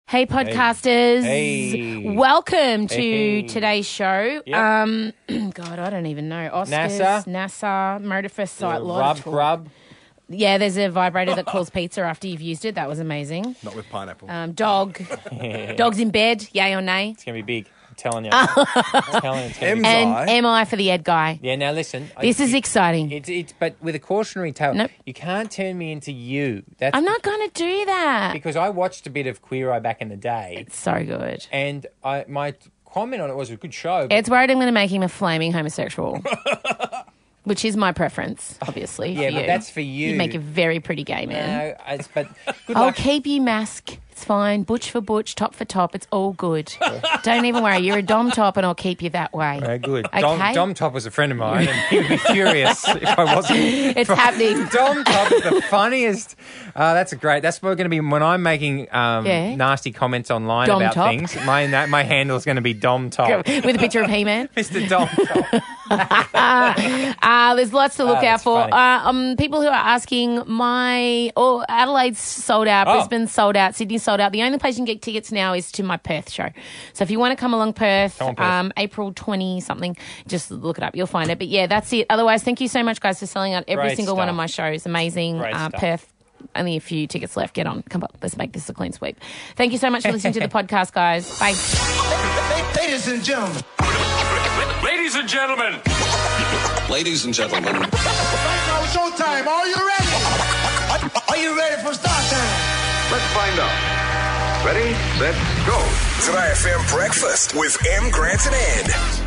Hey, podcasters. Hey. Welcome to Hey. today's show. Yep. God, I don't even know. Oscars, NASA, Motor First Sight, Grub. Yeah, there's a vibrator that calls pizza after you've used it. That was amazing. Not with pineapple. Dog. Dog's in bed. Yay or nay? It's going to be big. I'm telling you. I'm telling you, it's going to be big. And am I for the Ed guy? Yeah, now listen. This is exciting. It's but with a cautionary tale. Nope. You can't turn me into you. That's I'm not going to do that. because I watched a bit of Queer Eye back in the day, It's so good. and my comment on it was a good show. but- Ed's worried I'm going to make him a flaming homosexual. Which is my preference, obviously. Yeah, for but you. that's for you. You make a very pretty gay man. No, but good I'll luck. keep you mask. It's fine. Butch for butch, top for top. It's all good. Don't even worry. You're a dom top and I'll keep you that way. Very good. Okay? Dom Top was a friend of mine, and he would be furious if I wasn't. It's happening. Dom Top is the funniest. That's great. That's what going to be when I'm making nasty comments online Dom about Top. things. My handle is going to be Dom Top. With a picture of He-Man. Mr. Dom Top. There's lots to look out that's for. funny. People who are asking, Adelaide's sold out, Oh. Brisbane's sold out, Sydney's sold out. The only place you can get tickets now is to my Perth show. So if you want to come along Perth, Come on, Perth. April 20-something, just look it up. You'll find it. But yeah, that's it. Otherwise, thank you so much, guys, for selling out every Great single one stuff. of my shows. Amazing. Great stuff. Perth. Only a few tickets left. Get on. Come on. Let's make this a clean sweep. Thank you so much for listening to the podcast, guys. Bye. Ladies and gentlemen. Ladies and gentlemen. Ladies and gentlemen, Right now, showtime. Are you ready? Are you ready for start time? Let's find out. Ready, set, go. Today FM Breakfast with M. Grant and Ed.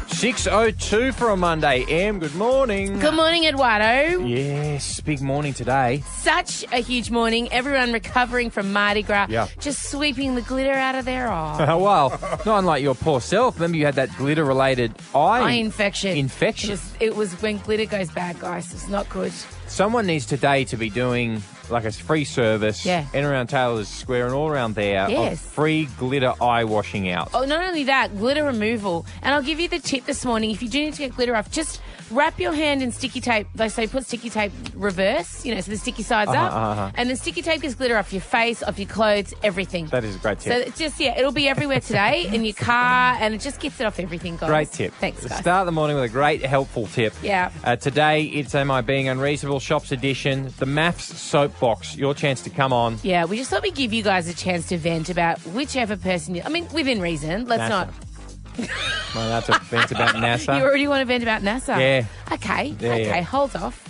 6:02 for a Monday. Em, good morning. Good morning, Eduardo. Yes, big morning today. Such a huge morning. Everyone recovering from Mardi Gras. Yeah. Just sweeping the glitter out of their eye. Well, not unlike your poor self. Remember you had that glitter-related Eye infection. infection. It was when glitter goes bad, guys. It's not good. Someone needs today to be doing like a free service Yeah. in around Taylor's Square and all around there Yes. of free glitter eye washing out. Oh, not only that, glitter removal. And I'll give you the tip this morning. If you do need to get glitter off, just wrap your hand in sticky tape. They say put sticky tape reverse, so the sticky side's up. And then sticky tape gets glitter off your face, off your clothes, everything. That is a great So tip. it's just, it'll be everywhere today in your car, and it just gets it off everything, guys. Great tip. Thanks, guys. Start the morning with a great helpful tip. Yeah. Today it's Am I Being Unreasonable? Shops edition. The Maths Soapbox. Your chance to come on. Yeah, we just thought we'd give you guys a chance to vent about whichever person I mean, within reason. Let's NASA. not. Well, that's a vent about NASA. You already want to vent about NASA? Yeah. Okay, Yeah, okay, yeah. hold off.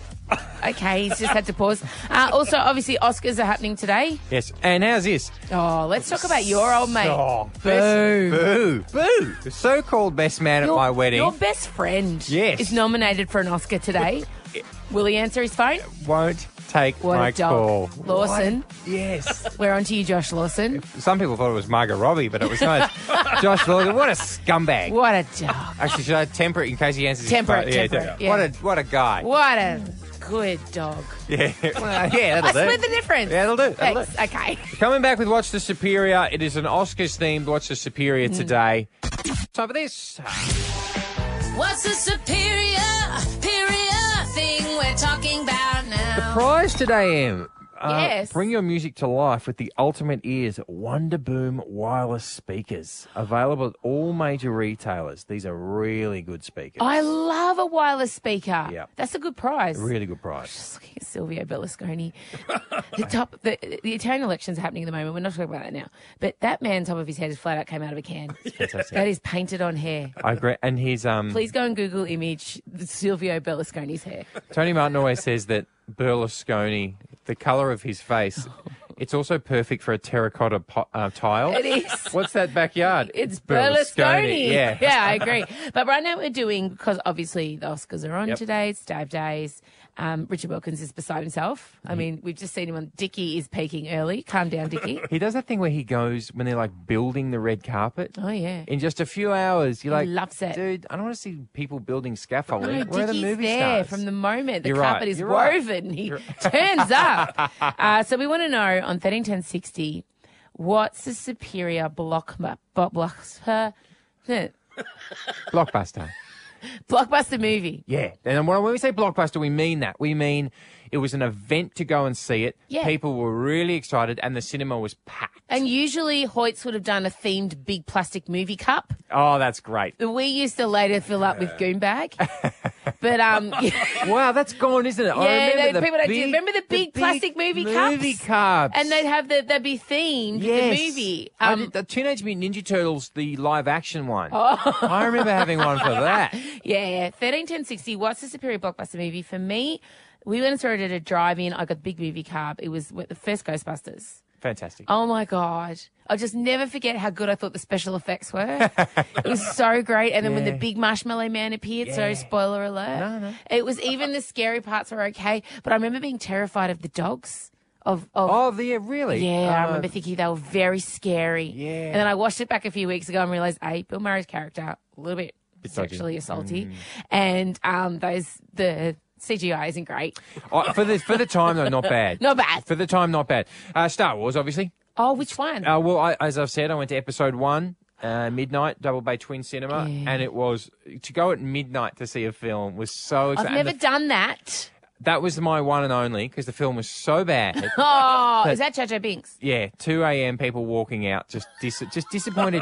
Okay, he's just had to pause. Also, obviously, Oscars are happening today. Yes. And how's this? Oh, let's talk about your old mate. Oh, Boo. Boo. Boo. The so-called best man at my wedding Your best friend Yes. is nominated for an Oscar today. Will he answer his phone? won't take What my a dog. call. Lawson. What? Yes. We're on to you, Josh Lawson. Some people thought it was Margot Robbie, but it was not. Josh Lawson, what a scumbag. What a dog. Actually, should I temper it in case he answers Temper his it, phone? temper it, yeah. What a guy. What a good dog. Yeah. Well, yeah, I that'll do. split the difference. Yeah, that'll do. That'll Thanks. Okay. Coming back with Watch the Superior. It is an Oscars-themed Watch the Superior today. Time for this. What's the superior thing we're talking about now? Prize today, Em. Yes. Bring your music to life with the ultimate ears Wonderboom wireless speakers. Available at all major retailers. These are really good speakers. I love a wireless speaker. Yeah. That's a good prize. Really good price. Just looking at Silvio Berlusconi. The Italian elections are happening at the moment. We're not talking about that now. But that man, top of his head is flat out came out of a can. Fantastic. That is painted on hair. I agree. And he's Please go and Google image Silvio Berlusconi's hair. Tony Martin always says that Berlusconi, the colour of his face, it's also perfect for a terracotta tile. It is. What's that backyard? It's Berlusconi. Yeah. Yeah, I agree. But right now we're doing, because obviously the Oscars are on Yep. today, it's Dive Days. Richard Wilkins is beside himself. I mean, we've just seen him on Dickie is peaking early. Calm down, Dickie. He does that thing where he goes when they're like building the red carpet. Oh, yeah. In just a few hours, you're He like, loves it. dude, I don't want to see people building scaffolding. No, Where are the Dickie's movie there stars? from the moment the You're right, carpet is you're right. woven. He turns up. So we want to know on 131060, what's the superior blockbuster movie? Yeah. And when we say blockbuster, we mean that. We mean it was an event to go and see it. Yeah. People were really excited and the cinema was packed. And usually Hoyts would have done a themed big plastic movie cup. Oh, that's great. that we used to later fill up with goon bag. But Wow, that's gone, isn't it? I remember remember the big plastic movie cups? And they'd be themed with the movie. The Teenage Mutant Ninja Turtles, the live action one. I remember having one for that. Yeah. 13-10-60. What's the superior blockbuster movie? For me, we went and saw it at a drive-in. I got the big movie card. It was the first Ghostbusters. Fantastic. Oh, my God. I'll just never forget how good I thought the special effects were. It was so great. And then when the big marshmallow man appeared, so spoiler alert. No. It was even the scary parts were okay. But I remember being terrified of the dogs. Really? Yeah, I remember thinking they were very scary. Yeah. And then I watched it back a few weeks ago and realised, Bill Murray's character, a little bit sexually assaulty. And the CGI isn't great. For the time, though, not bad. Not bad. For the time, not bad. Star Wars, obviously. Oh, which one? As I've said, I went to episode 1, midnight, Double Bay Twin Cinema, and it was, to go at midnight to see a film was so exciting. I've never done that. That was my one and only, because the film was so bad. Oh, is that Jar Jar Binks? Yeah, 2 a.m. people walking out, just disappointed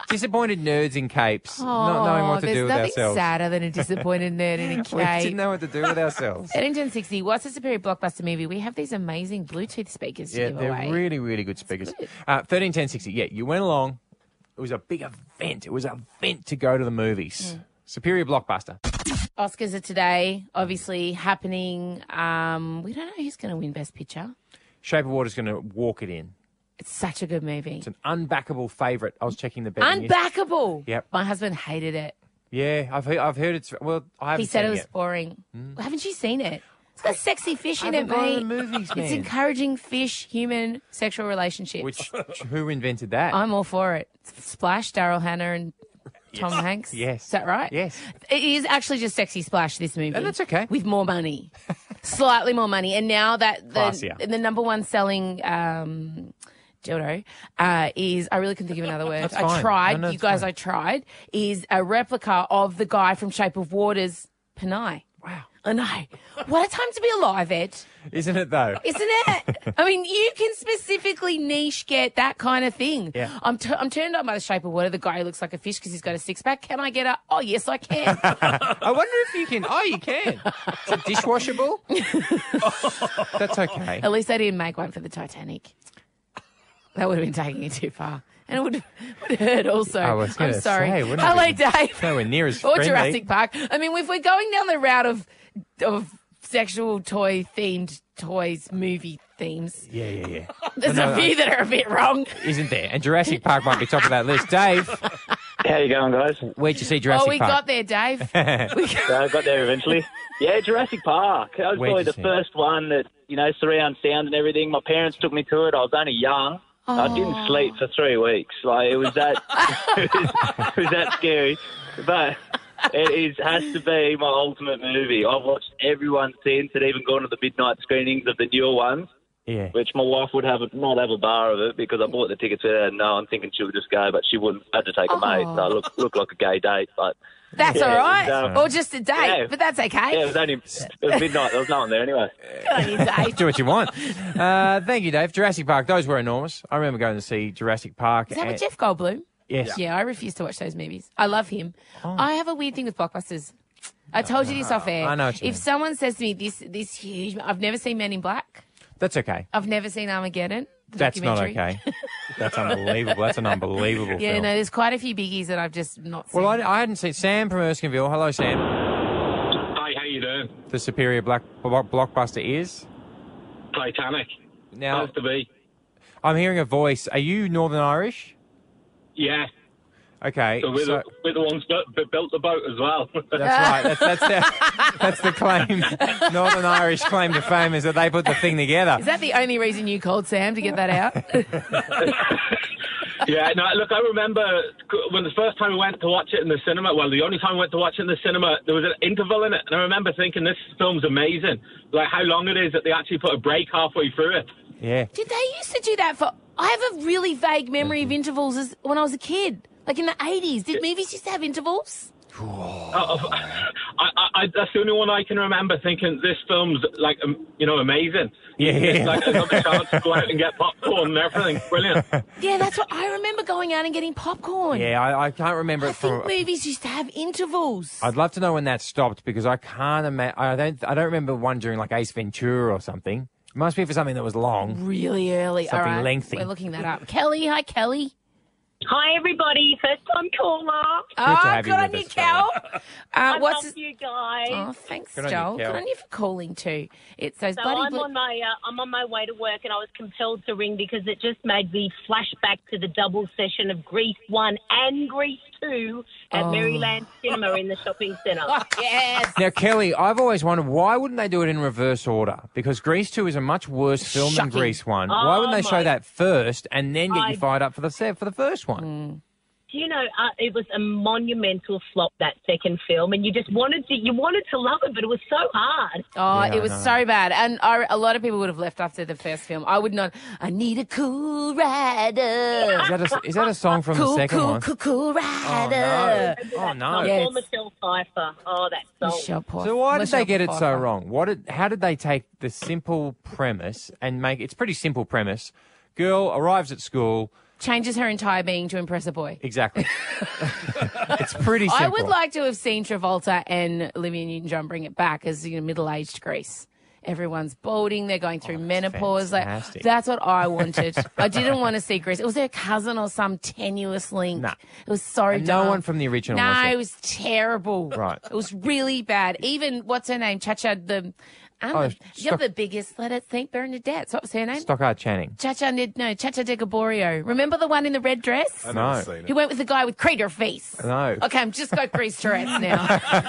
nerds in capes, not knowing what to do with ourselves. There's nothing sadder than a disappointed nerd in a cape. We didn't know what to do with ourselves. 13-10-60, what's the superior blockbuster movie? We have these amazing Bluetooth speakers to give away. Yeah, they're really, really good speakers. 13-10-60, you went along. It was a big event. It was an event to go to the movies. Superior blockbuster. Oscars are today, obviously happening. We don't know who's going to win Best Picture. Shape of Water's going to walk it in. It's such a good movie. It's an unbackable favourite. I was checking the betting. Unbackable? Yep. My husband hated it. Yeah, I've heard it's... Well, I haven't He said seen it was yet. boring. Haven't you seen it? It's got sexy fish in it, I haven't gone to mate. the movies, It's man. encouraging fish-human sexual relationships. Who invented that? I'm all for it. Splash, Daryl Hannah and Tom Hanks. Yes. Is that right? Yes. It is actually just Sexy Splash, this movie. And that's okay. With more money. Slightly more money. And now that Classier. the number one selling dildo is, I really couldn't think of another word. That's I fine. tried, No, you it's guys, fine. I tried, is a replica of the guy from Shape of Water's Panay. Wow. I know. What a time to be alive, Ed. Isn't it, though? Isn't it? I mean, you can specifically niche get that kind of thing. Yeah. I'm turned on by the Shape of Water, the guy who looks like a fish because he's got a six-pack. Can I get a... Oh, yes, I can. I wonder if you can... Oh, you can. Is it dishwashable? That's okay. At least they didn't make one for the Titanic. That would have been taking it too far. And it would have hurt also. I was gonna I'm sorry. say, wouldn't it Hello, be Dave. nowhere near as Or friendly. Jurassic Park. I mean, if we're going down the route of sexual toy-themed toys, movie themes, Yeah. there's a few that are a bit wrong. Isn't there? And Jurassic Park might be top of that list. Dave, How you going, guys? where'd you see Jurassic Oh, we Park? got there, Dave. I got there eventually. Yeah, Jurassic Park. That was Where'd probably you the see it? first one that, surround sound and everything. My parents took me to it. I was only young. I didn't sleep for 3 weeks. Like, it was that, it was that scary. But has to be my ultimate movie. I've watched everyone since and even gone to the midnight screenings of the newer ones, Yeah. which my wife would not have a bar of it because I bought the tickets with her and I'm thinking she would just go, but she wouldn't. I had to take a mate. So I look like a gay date, but... That's Yeah, all right. it was, Or just a date, yeah. but that's okay. Yeah, it was midnight. There was no one there anyway. Good on you, Dave. Do what you want. Thank you, Dave. Jurassic Park, those were enormous. I remember going to see Jurassic Park. Is that with and- Jeff Goldblum? Yes. Yeah, I refuse to watch those movies. I love him. I have a weird thing with blockbusters. I told you this off air. I know what you If mean. someone says to me, this huge... I've never seen Men in Black. That's okay. I've never seen Armageddon. the That's not documentary. okay. That's unbelievable. That's an unbelievable Yeah, film. no, there's quite a few biggies that I've just not seen. Well, I hadn't seen Sam from Erskineville. Hello, Sam. Hi, how you doing? The superior blockbuster is? Titanic. Now, Has to be. I'm hearing a voice. Are you Northern Irish? Yeah. Okay. So we're the ones that built the boat as well. That's right. That's the claim. Northern Irish claim to fame is that they put the thing together. Is that the only reason you called Sam to get that out? Yeah, no, look, I remember when the first time we went to watch it in the cinema, well, the only time we went to watch it in the cinema, there was an interval in it, and I remember thinking, this film's amazing. Like, how long it is that they actually put a break halfway through it. Yeah. Did they used to do that for... I have a really vague memory of intervals as when I was a kid. Like in the 80s. Did movies used to have intervals? That's the only one I can remember thinking this film's like, amazing. It's like another chance to go out and get popcorn and everything. Brilliant. Yeah, that's what I remember, going out and getting popcorn. Yeah, I can't remember I it from. think movies used to have intervals. I'd love to know when that stopped because I can't imagine. I don't remember one during like Ace Ventura or something. It must be for something that was long. Really early. Something All right, lengthy. We're looking that up. Kelly, hi, Kelly. Hi, everybody. First time caller. to have you good on with you, us, Kel. I what's love you guys. Oh, thanks, Good on you, Joel. Kel. Good on you for calling too. It's those So bloody. I'm on my way to work, and I was compelled to ring because it just made me flash back to the double session of Grease 1 and Grease 2 at Maryland Cinema in the shopping centre. Yes. Now, Kelly, I've always wondered why wouldn't they do it in reverse order? Because Grease 2 is a much worse film Shocking. than Grease 1. Why wouldn't they show that first and then get you fired up for the first one? Do you know, it was a monumental flop, that second film, and you just wanted to love it, but it was so hard. Oh, Yeah, it was so bad. And a lot of people would have left after the first film. I would not. I need a cool rider. Is that a song from the second one? Cool rider. Oh, no. Yes. Or Michelle Pfeiffer. Oh, that song. Michelle Pfeiffer. So why did they get it so Pfeiffer. wrong? How did they take the simple premise and make it's pretty simple premise? Girl arrives at school. Changes her entire being to impress a boy. Exactly. It's pretty simple. I would like to have seen Travolta and Olivia Newton-John bring it back as middle-aged Grease. Everyone's balding. They're going through menopause. fantastic. That's what I wanted. I didn't want to see Grease. It was her cousin or some tenuous link. Nah. It was so And dumb. no one from the original No, was there. it was terrible. Right. It was really bad. Even, what's her name? Chacha, you're the biggest. Let it think Bernadette. What was her name? Stockard Channing. Chacha De Gaborio. Remember the one in the red dress? No. He went with the guy with crater face. No. Okay, I'm just got Grease Tourette's now.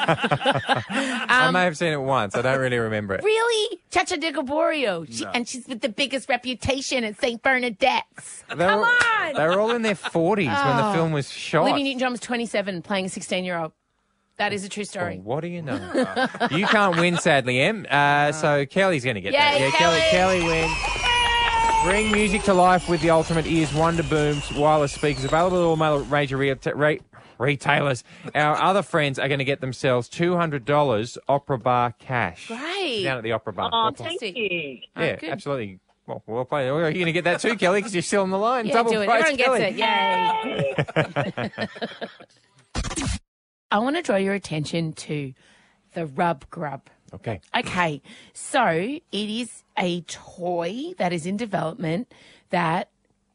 I may have seen it once. I don't really remember it. Really? Chacha De Gaborio. And she's with the biggest reputation at St. Bernadette's. They Come were, on! They were all in their 40s when the film was shot. Olivia Newton-John was 27 playing a 16-year-old. That is a true story. What do you know? You can't win, sadly, Em. So Kelly's going to get Yay, that. Yeah, Kelly. Kelly wins. Bring music to life with the Ultimate Ears Wonder Booms wireless speakers available at all major retailers. Our other friends are going to get themselves $200 Opera Bar cash. Great. Down at the Opera Bar. Oh, Fantastic. thank you. Yeah, good. absolutely. Well, we'll play. You're going to get that too, Kelly, because you're still on the line. Yeah, Double do it. price, Everyone Kelly. gets it. Yay. I want to draw your attention to the Rub Grub. Okay. Okay, so it is a toy that is in development that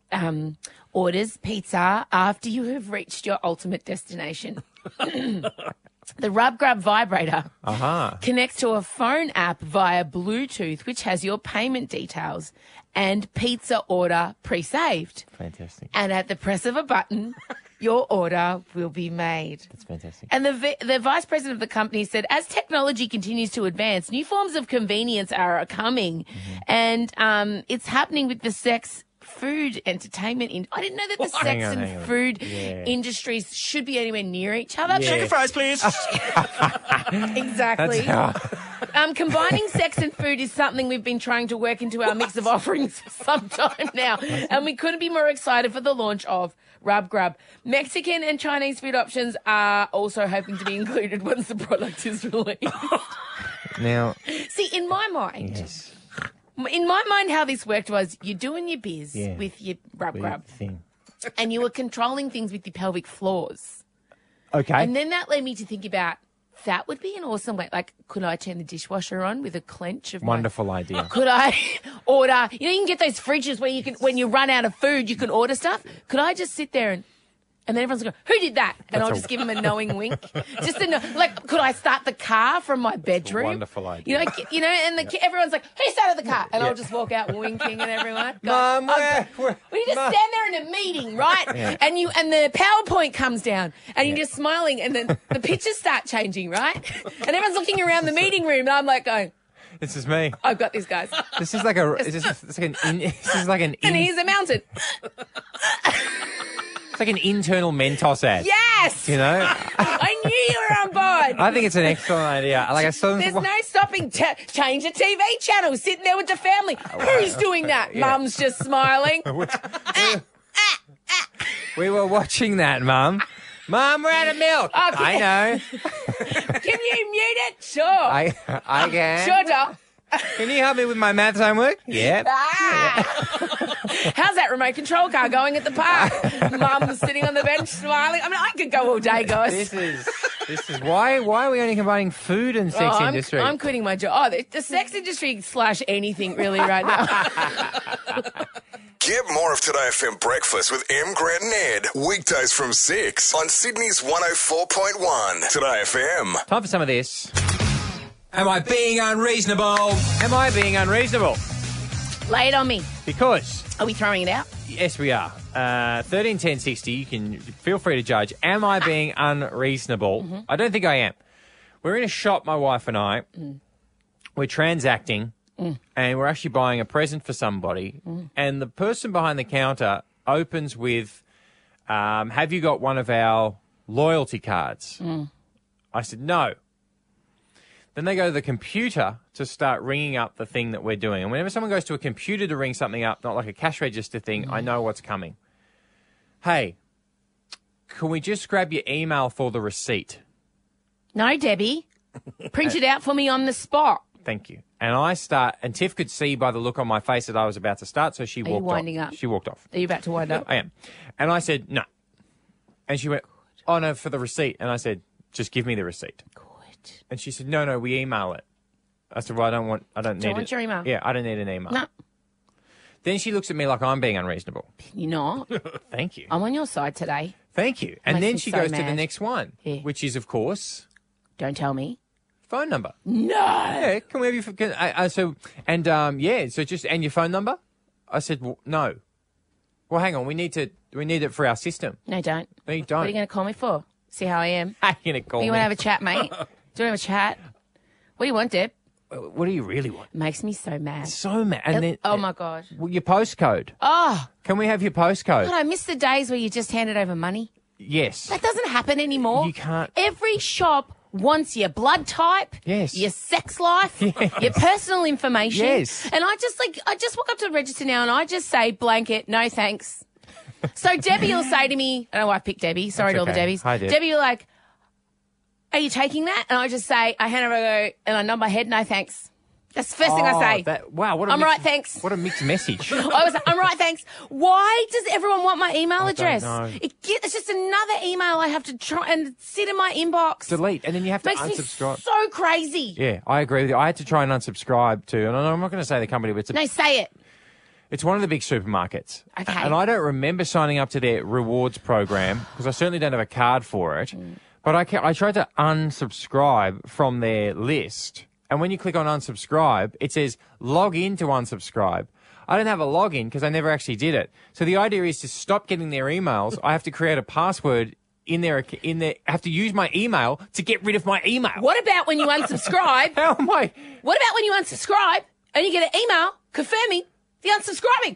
orders pizza after you have reached your ultimate destination. The Rub Grub vibrator connects to a phone app via Bluetooth, which has your payment details and pizza order pre-saved. Fantastic. And at the press of a button, your order will be made. That's fantastic. And the vice president of the company said, as technology continues to advance, new forms of convenience are coming. And it's happening with the sex, food, entertainment. I didn't know that the sex Hang on. and food industries should be anywhere near each other. Chicken Fries, please. Exactly. Combining sex and food is something we've been trying to work into our mix of offerings for some time now. And we couldn't be more excited for the launch of Rub Grub. Mexican and Chinese food options are also hoping to be included once the product is released. Now, See, in my mind, yes. how this worked was you're doing your biz Yeah. with your Rub Weird Grub thing. and you were controlling things with your pelvic floors. Okay. And then that led me to think about that would be an awesome way. Like, could I turn the dishwasher on with a clench of Wonderful idea. Could I order, you can get those fridges where you can, when you run out of food, you can order stuff. Could I just sit there and then everyone's going, who did that? And I'll just give them a knowing wink. Just to know, like, could I start the car from my bedroom? wonderful idea. And everyone's like, who started the car? And I'll just walk out winking at everyone. Mum, We just Mum. stand there in a meeting, right? Yeah. And the PowerPoint comes down and you're just smiling and then the pictures start changing, right? And everyone's looking around the meeting room and I'm like going, This is me. I've got this, guys. This is like a. This is like an. And here's a mountain. It's like an internal Mentos ad. Yes! You know. I knew you were on board. I think it's an excellent idea. Like I saw. There's no stopping. Change the TV channel. Sitting there with the family. Who's doing that? Yeah. Mum's just smiling. We were watching that, Mum. Mum, we're out of milk. Okay. I know. Can you mute it? Sure. I can. Sure, Doc. Can you help me with my maths homework? Yeah. How's that remote control car going at the park? Mum's sitting on the bench smiling. I mean, I could go all day, guys. This is why are we only combining food and sex industry? I'm quitting my job. Oh, the sex industry / anything really right now. Get more of Today FM Breakfast with M, Grant and Ed. Weekdays from 6 on Sydney's 104.1. Today FM. Time for some of this. Am I being unreasonable? Am I being unreasonable? Lay it on me. Because... Are we throwing it out? Yes, we are. 13 10 60. You can feel free to judge. Am I being unreasonable? Mm-hmm. I don't think I am. We're in a shop, my wife and I. We're transacting, and we're actually buying a present for somebody. And the person behind the counter opens with, "Have you got one of our loyalty cards?" I said no. Then they go to the computer to start ringing up the thing that we're doing. And whenever someone goes to a computer to ring something up, not like a cash register thing, I know what's coming. Hey, can we just grab your email for the receipt? No, Debbie. Print it out for me on the spot. Thank you. And I start, and Tiff could see by the look on my face that I was about to start, so she walked off. Are you winding up? She walked off. Are you about to wind up? I am. And I said, no. And she went, oh, no, for the receipt. And I said, just give me the receipt. And she said, no, we email it. I said, well, I don't need it. Want your email? Yeah, I don't need an email. No. Then she looks at me like I'm being unreasonable. You're not. Thank you. I'm on your side today. Thank you. And Makes then me she so goes to the mad. next one, Yeah. which is, of course, Don't tell me. phone number. No. Yeah, can we have your and your phone number? I said, well, no. Well, hang on, we need it for our system. No, don't. No, you What don't. are you going to call me for? See how I am? How are you going to call You me? want to have a chat, mate? Do you want to have a chat? What do you want, Deb? What do you really want? Makes me so mad. So mad. And then, oh, my God. well, your postcode. Oh, Can we have your postcode? God, I miss the days where you just handed over money. Yes. That doesn't happen anymore. You can't. Every shop wants your blood type, Yes. your sex life, your personal information. Yes. And I just walk up to the register now and I just say blanket, no thanks. So Debbie will say to me, I don't know why I picked Debbie. Sorry That's to all the okay. Debbies. Hi, Deb. Debbie will like, are you taking that? And I just say, I hand over and I nod my head, no thanks. That's the first thing I say. Wow, what a I'm mixed, right, thanks. What a mixed message. I'm right, thanks. Why does everyone want my email address? know. It's just another email I have to try and sit in my inbox. Delete, and then you have to Makes me unsubscribe. so crazy. Yeah, I agree with you. I had to try and unsubscribe to, and I'm not going to say the company, but No, say it. it's one of the big supermarkets. Okay. And I don't remember signing up to their rewards program because I certainly don't have a card for it. But I tried to unsubscribe from their list. And when you click on unsubscribe, it says log in to unsubscribe. I don't have a login because I never actually did it. So the idea is to stop getting their emails. I have to create a password in there. I have to use my email to get rid of my email. What about when you unsubscribe? How am I? What about when you unsubscribe and you get an email confirming the unsubscribing?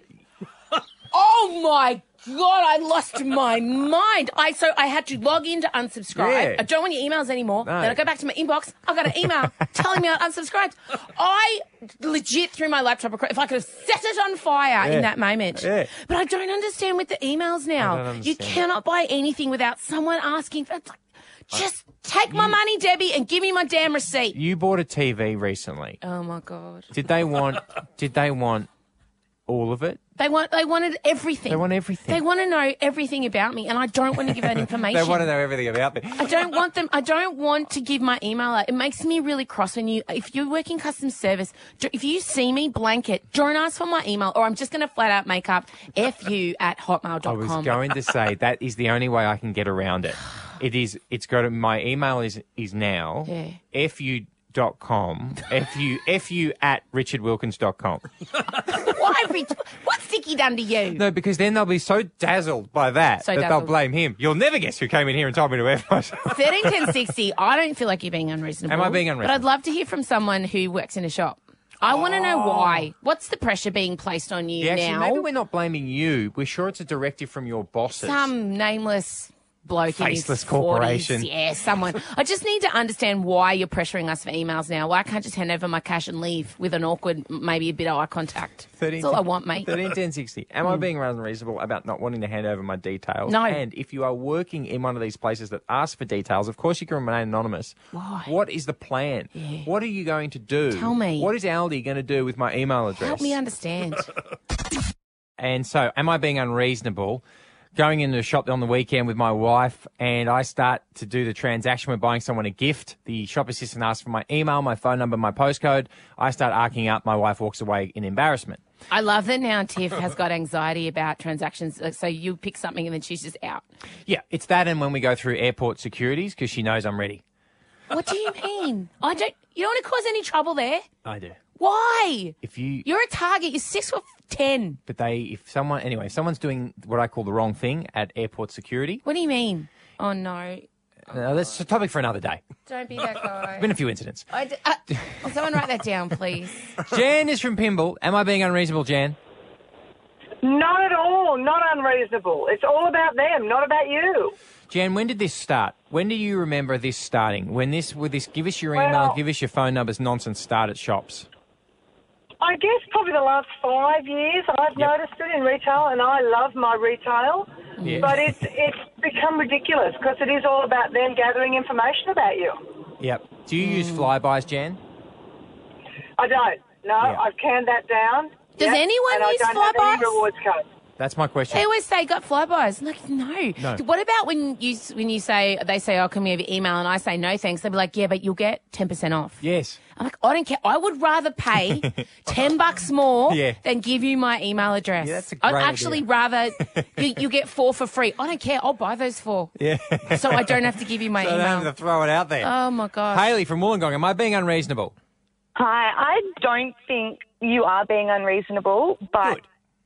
Oh my God, I lost my mind. So I had to log in to unsubscribe. Yeah. I don't want your emails anymore. No. Then I go back to my inbox. I got an email telling me I unsubscribed. I legit threw my laptop across. If I could have set it on fire in that moment. Yeah. But I don't understand with the emails now. I don't understand. You cannot buy anything without someone asking for it. Just take my money, Debbie, and give me my damn receipt. You bought a TV recently. Oh my God. Did they want all of it? They wanted everything. They want everything. They want to know everything about me, and I don't want to give that information. They want to know everything about me. I don't want to give my email out. It makes me really cross if you're working customer service, if you see me blanket, don't ask for my email, or I'm just going to flat out make up fu@hotmail.com. I was going to say that is the only way I can get around it. My email is now fu.com, fu@richardwilkins.com. What's Sticky done to you? No, because then they'll be so dazzled by that they'll dazzled. blame him. You'll never guess who came in here and told me to F myself. 13 10 60. I don't feel like you're being unreasonable. Am I being unreasonable? But I'd love to hear from someone who works in a shop. I want to know why. What's the pressure being placed on you Yeah, actually, now? maybe we're not blaming you. We're sure it's a directive from your bosses. Some nameless bloke in his Faceless 40s. corporation. Yeah, someone. I just need to understand why you're pressuring us for emails now. Why can't I just hand over my cash and leave with an awkward, maybe a bit of eye contact? That's all I want, mate. 131060. Am I being unreasonable about not wanting to hand over my details? No. And if you are working in one of these places that ask for details, of course you can remain anonymous. Why? What is the plan? Yeah. What are you going to do? Tell me. What is Aldi going to do with my email address? Help me understand. And so, am I being unreasonable? Going into a shop on the weekend with my wife, and I start to do the transaction. We're buying someone a gift. The shop assistant asks for my email, my phone number, my postcode. I start arcing up. My wife walks away in embarrassment. I love that now Tiff has got anxiety about transactions. So you pick something and then she's just out. Yeah, it's that, and when we go through airport securities, because she knows I'm ready. What do you mean? You don't want to cause any trouble there? I do. Why? You're You're a target. You're 6'10". But someone's doing what I call the wrong thing at airport security. What do you mean? Oh, no. That's a topic for another day. Don't be that guy. There's been a few incidents. Will someone write that down, please? Jan is from Pymble. Am I being unreasonable, Jan? Not at all. Not unreasonable. It's all about them, not about you. Jan, when did this start? When do you remember this starting? When this give us your email, Well, give us your phone numbers nonsense start at shops? I guess probably the last 5 years I've noticed it in retail, and I love my retail. Yeah. But it's become ridiculous because it is all about them gathering information about you. Yep. Do you use flybys, Jan? I don't. No, Yeah. I've canned that down. Does anyone and use I don't have any flybys? rewards code. That's my question. They always say got flybys. I'm like, no. What about when you say, they say, oh, can we have your email? And I say, no, thanks. They'll be like, yeah, but you'll get 10% off. Yes. I'm like, I don't care. I would rather pay $10 more than give you my email address. Yeah, that's a I'd great actually idea. rather you get 4 for free. I don't care. I'll buy those 4. Yeah. So I don't have to give you my So I don't email. have to throw it out there. Oh, my gosh. Haley from Wollongong, am I being unreasonable? Hi, I don't think you are being unreasonable, but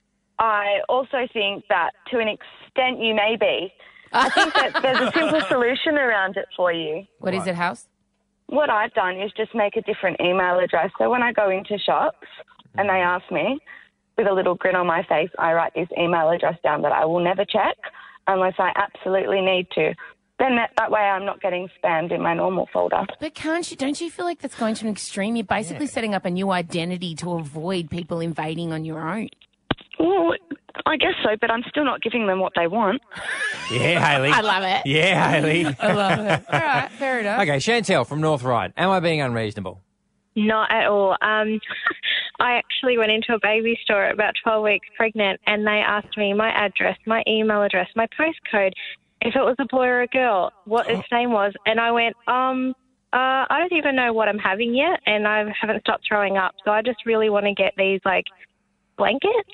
I also think that to an extent you may be. I think that there's a simple solution around it for you. What is it, House? What I've done is just make a different email address. So when I go into shops and they ask me, with a little grin on my face, I write this email address down that I will never check unless I absolutely need to. Then that way I'm not getting spammed in my normal folder. But don't you feel like that's going to an extreme? You're basically setting up a new identity to avoid people invading on your own. Well, I guess so, but I'm still not giving them what they want. Yeah, Haley. I love it. Yeah, Haley. I love it. All right, fair enough. Okay, Chantel from North Ryde. Am I being unreasonable? Not at all. I actually went into a baby store at about 12 weeks pregnant, and they asked me my address, my email address, my postcode, if it was a boy or a girl, what its name was. And I went, I don't even know what I'm having yet, and I haven't stopped throwing up. So I just really want to get these, blankets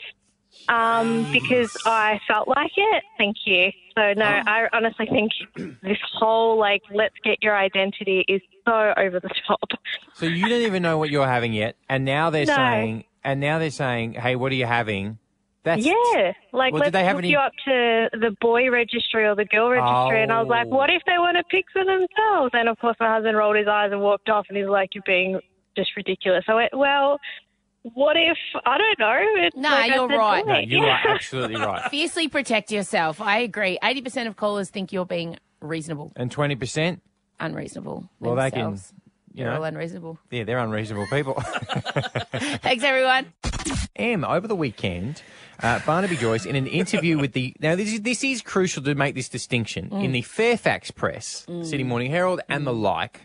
because I felt like it. Thank you. So, no, I honestly think this whole, let's get your identity is so over the top. So you don't even know what you're having yet, and now they're saying, hey, what are you having? That's let's did they have hook any? you up to the boy registry or the girl registry. And I was like, what if they want to pick for themselves? And, of course, my husband rolled his eyes and walked off, and he's like, you're being just ridiculous. I went, well, what if, I don't know. It's No, like I you're said, right. boy. No, you are absolutely right. Fiercely protect yourself. I agree. 80% of callers think you're being reasonable. And 20%? Unreasonable. Well, they can, themselves. you They're know. all unreasonable. Yeah, they're unreasonable people. Thanks, everyone. Over the weekend, Barnaby Joyce, in an interview with now this is crucial to make this distinction, in the Fairfax Press, Sydney Morning Herald and the like,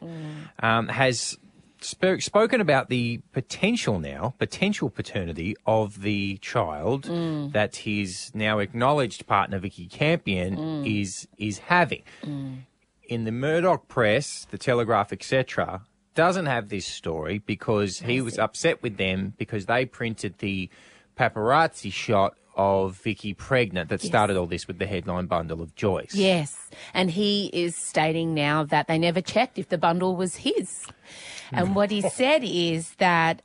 has spoken about the potential paternity of the child that his now acknowledged partner, Vicky Campion, is having. In the Murdoch Press, the Telegraph, etc., doesn't have this story because he was upset with them because they printed the paparazzi shot of Vicky pregnant that started all this with the headline bundle of Joyce. Yes. And he is stating now that they never checked if the bundle was his. And what he said is that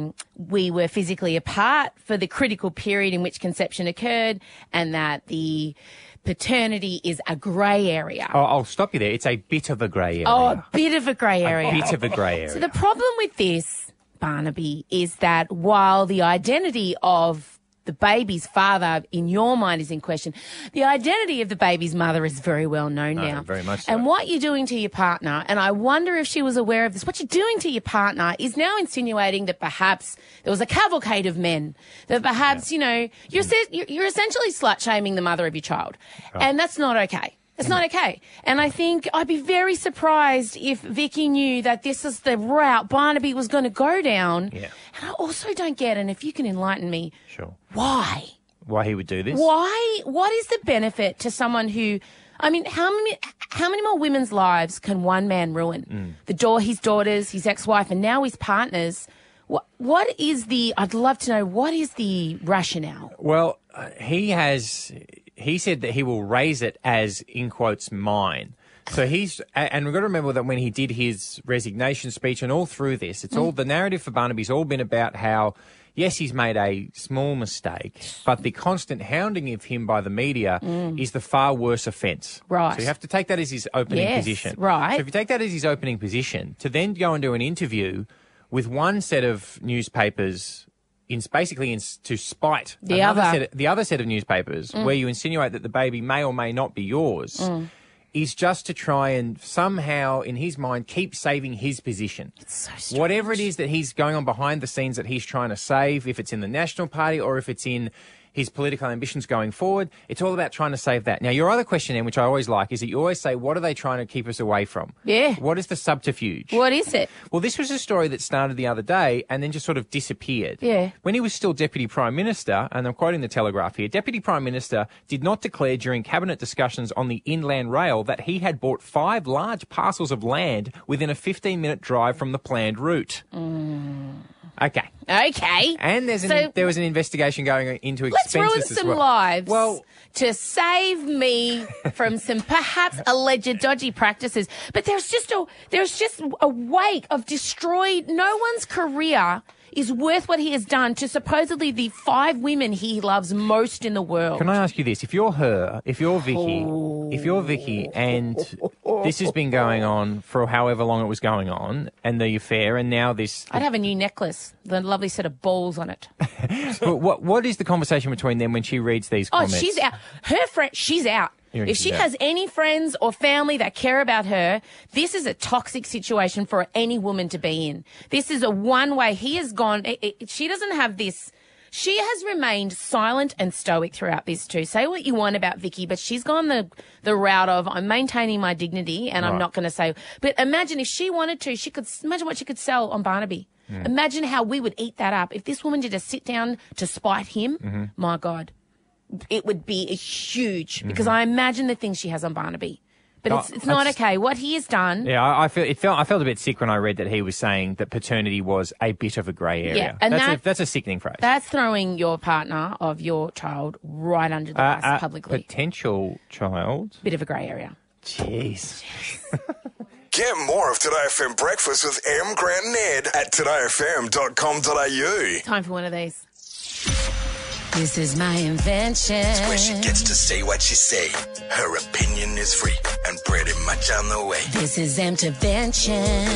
we were physically apart for the critical period in which conception occurred, and that the paternity is a grey area. Oh, I'll stop you there. It's a bit of a grey area. Oh, a bit of a grey area. A bit of a grey area. So the problem with this, Barnaby, is that while the identity of the baby's father, in your mind, is in question. The identity of the baby's mother is very well known now. Very much so. And what you're doing to your partner, and I wonder if she was aware of this, what you're doing to your partner is now insinuating that perhaps there was a cavalcade of men, that perhaps, you know, you're essentially slut-shaming the mother of your child. Right. And that's not okay. It's not okay. And I think I'd be very surprised if Vicky knew that this is the route Barnaby was going to go down. Yeah. And I also don't get, and if you can enlighten me, Sure. why? Why he would do this? Why? What is the benefit to someone who, I mean, how many more women's lives can one man ruin? His daughters, his ex-wife, and now his partners. What is I'd love to know, what is the rationale? Well, he said that he will raise it as, in quotes, mine. So and we've got to remember that when he did his resignation speech and all through this, it's all, the narrative for Barnaby's all been about how, yes, he's made a small mistake, but the constant hounding of him by the media is the far worse offence. Right. So you have to take that as his opening position. Right. So if you take that as his opening position, to then go and do an interview with one set of newspapers to spite the other set of newspapers, where you insinuate that the baby may or may not be yours, is just to try and somehow, in his mind, keep saving his position. It's so strange. Whatever it is that he's going on behind the scenes that he's trying to save, if it's in the National Party or if it's in his political ambitions going forward, it's all about trying to save that. Now, your other question, Em, which I always like, is that you always say, what are they trying to keep us away from? Yeah. What is the subterfuge? What is it? Well, this was a story that started the other day and then just sort of disappeared. Yeah. When he was still Deputy Prime Minister, and I'm quoting the Telegraph here, Deputy Prime Minister did not declare during cabinet discussions on the Inland Rail that he had bought 5 large parcels of land within a 15-minute drive from the planned route. Okay. And there was an investigation going into expenses Let's ruin as some well. lives. Well, to save me from some perhaps alleged dodgy practices. But there's just a wake of destroyed. No one's career is worth what he has done to supposedly the 5 women he loves most in the world. Can I ask you this? If you're Vicky, and this has been going on for however long it was going on, and the affair, and now this... I'd have a new necklace, the lovely set of balls on it. But what is the conversation between them when she reads these comments? Oh, she's out. Her friend, she's out. If she has any friends or family that care about her, this is a toxic situation for any woman to be in. This is a one-way. He has gone. She doesn't have this. She has remained silent and stoic throughout this too. Say what you want about Vicky, but she's gone the route of, I'm maintaining my dignity and I'm not going to say. But imagine if she wanted to, imagine what she could sell on Barnaby. Imagine how we would eat that up. If this woman did a sit down to spite him, my God. It would be huge because I imagine the things she has on Barnaby. But it's not okay. What he has done. Yeah, I felt a bit sick when I read that he was saying that paternity was a bit of a grey area. Yeah, and that's a sickening phrase. That's throwing your partner of your child right under the bus publicly. Potential child. Bit of a grey area. Jeez. Get more of Today FM Breakfast with M, Grant and Ed at todayfm.com.au. Time for one of these. This is my invention. It's where she gets to say what she say. Her opinion is free and pretty much on the way. This is intervention.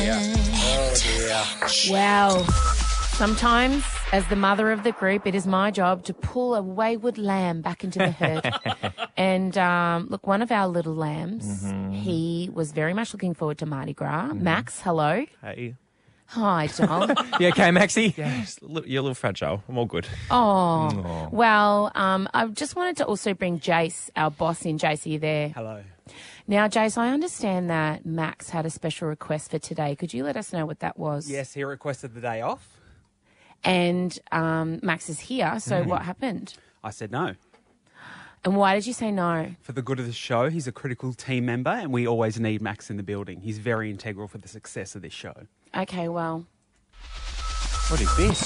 Wow. Sometimes, as the mother of the group, it is my job to pull a wayward lamb back into the herd. And look, one of our little lambs, he was very much looking forward to Mardi Gras. Max, hello. Hey. Hi, John. You okay, Maxie? Yeah, you're a little fragile. I'm all good. Oh. Well, I just wanted to also bring Jace, our boss, in. Jace, are you there? Hello. Now, Jace, I understand that Max had a special request for today. Could you let us know what that was? Yes, he requested the day off. And Max is here, so what happened? I said no. And why did you say no? For the good of the show, he's a critical team member and we always need Max in the building. He's very integral for the success of this show. Okay, well. What is this?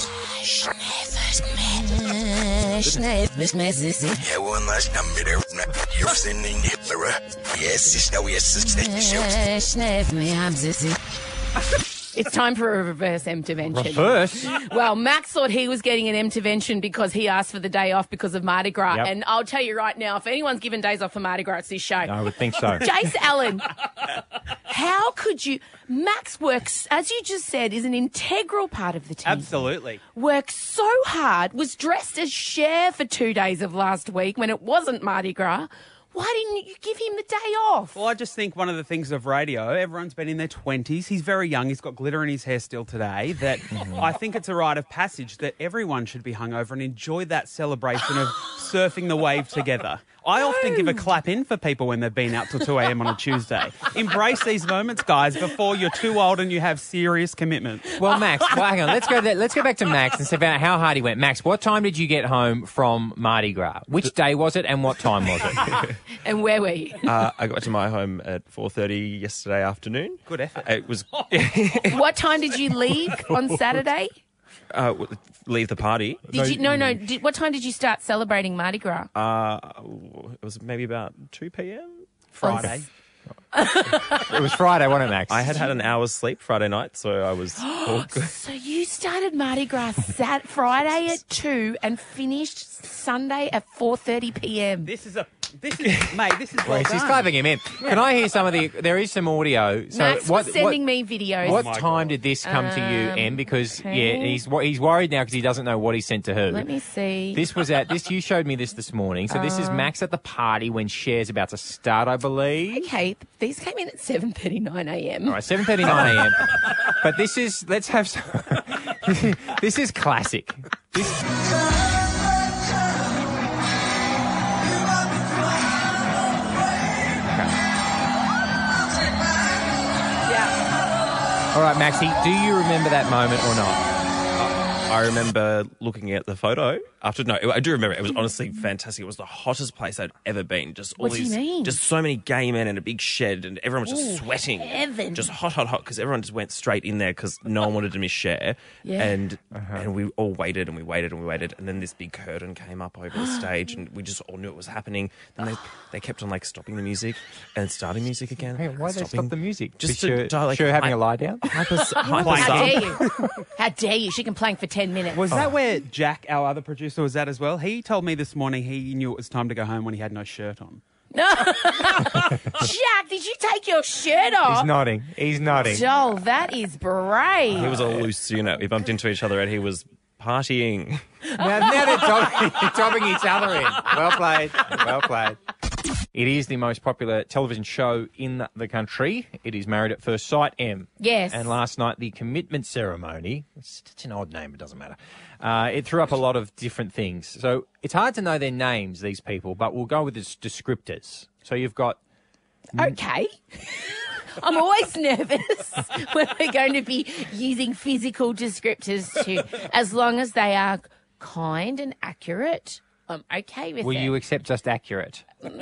It's time for a reverse intervention. Reverse? Well, Max thought he was getting an intervention because he asked for the day off because of Mardi Gras. Yep. And I'll tell you right now, if anyone's given days off for Mardi Gras, it's this show. I would think so. Jace Allen, How could you? Max works, as you just said, is an integral part of the team. Absolutely. Worked so hard, was dressed as Cher for 2 days of last week when it wasn't Mardi Gras. Why didn't you give him the day off? Well, I just think one of the things of radio, everyone's been in their 20s. He's very young. He's got glitter in his hair still today. That I think it's a rite of passage that everyone should be hungover and enjoy that celebration of surfing the wave together. I often give a clap in for people when they've been out till 2 a.m. on a Tuesday. Embrace these moments, guys, before you're too old and you have serious commitments. Well, Max, hang on. Let's go back to Max and see about how hard he went. Max, what time did you get home from Mardi Gras? Which day was it and what time was it? And where were you? I got to my home at 4:30 yesterday afternoon. Good effort. It was. What time did you leave on Saturday? Leave the party. Did you? No. What time did you start celebrating Mardi Gras? It was maybe about 2 p.m. Friday. It was Friday, wasn't it, Max? I had an hour's sleep Friday night, so I was all good. So you started Mardi Gras Friday at 2 and finished Sunday at 4:30 p.m. This is mate, this is well She's done. clapping him in. Can I hear some of the... There is some audio. So Max was sending me videos. What time did this come to you, Em? Because, okay. he's worried now because he doesn't know what he sent to who. Let me see. This was you showed me this morning. So this is Max at the party when Cher's about to start, I believe. Okay, these came in at 7:39 a.m. All right, 7:39 a.m. But this is... Let's have some... This is classic. All right, Maxie, do you remember that moment or not? I remember looking at the photo after. No, I do remember. It was honestly fantastic. It was the hottest place I'd ever been. Just all What do you mean? just so many gay men in a big shed, and everyone was just sweating. Heaven. Just hot, because everyone just went straight in there because no one wanted to miss Cher. Yeah. And we all waited and we waited and we waited, and then this big curtain came up over the stage, and we just all knew it was happening. Then they kept on stopping the music and starting music again. Hey, why did they stop the music? Just Sure to having a lie down? How dare you? How dare you? She can plank for 10 minutes. Was that where Jack, our other producer, was at as well? He told me this morning he knew it was time to go home when he had no shirt on. No. Jack, did you take your shirt off? He's nodding. Joel, that is brave. He was all loose, we bumped into each other and he was partying. Now they're topping each other in. Well played. Well played. It is the most popular television show in the country. It is Married at First Sight, Em. Yes. And last night, the commitment ceremony, it's such an odd name, it doesn't matter. It threw up a lot of different things. So it's hard to know their names, these people, but we'll go with the descriptors. So you've got... Okay. I'm always nervous when we're going to be using physical descriptors too. As long as they are kind and accurate, I'm okay with it. Will you accept just accurate?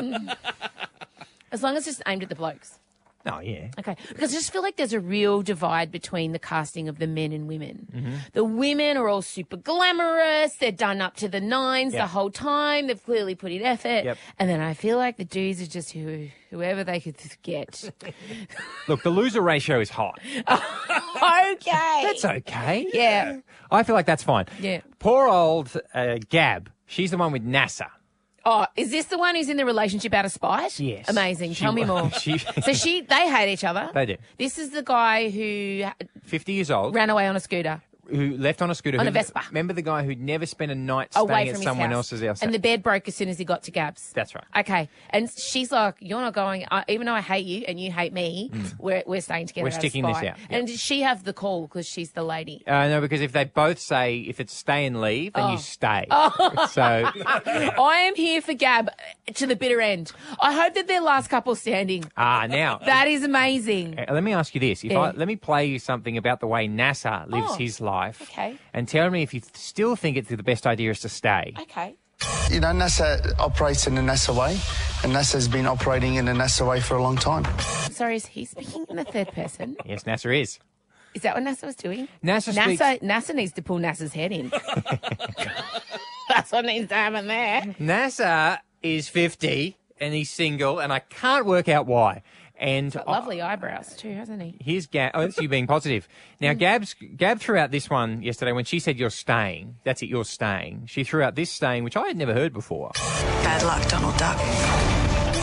As long as it's aimed at the blokes. Oh, yeah. Okay. Because I just feel like there's a real divide between the casting of the men and women. Mm-hmm. The women are all super glamorous. They're done up to the nines the whole time. They've clearly put in effort. Yep. And then I feel like the dudes are just whoever they could get. Look, the loser ratio is high. Okay. That's okay. Yeah. I feel like that's fine. Yeah. Poor old Gab. She's the one with NASA. Oh, is this the one who's in the relationship out of spite? Yes. Amazing. Tell me more. So they hate each other. They do. This is the guy who 50 years old. ran away on a scooter. Who left on a scooter. On a Vespa. Remember the guy who'd never spent a night Away staying from at his someone house. else's house. And the bed broke as soon as he got to Gab's. That's right. Okay. And she's like, you're not going, even though I hate you and you hate me, we're staying together. We're sticking this spite. out. Yep. And does she have the call because she's the lady? No, because if they both say, if it's stay and leave, then you stay. Oh. So I am here for Gab to the bitter end. I hope that they're last couple standing. now. That is amazing. Let me ask you this. Let me play you something about the way NASA lives his life. Okay. And tell me if you still think it's the best idea is to stay. Okay. You know, NASA operates in a NASA way, and NASA's been operating in a NASA way for a long time. Sorry, is he speaking in the third person? Yes, NASA is. Is that what NASA was doing? NASA needs to pull NASA's head in. That's what needs to happen there. NASA is 50 and he's single, and I can't work out why. And Got lovely eyebrows too, hasn't he? Here's Gab. Oh, that's you being positive. Now, Gab threw out this one yesterday when she said you're staying. That's it, you're staying. She threw out this staying, which I had never heard before. Bad luck, Donald Duck.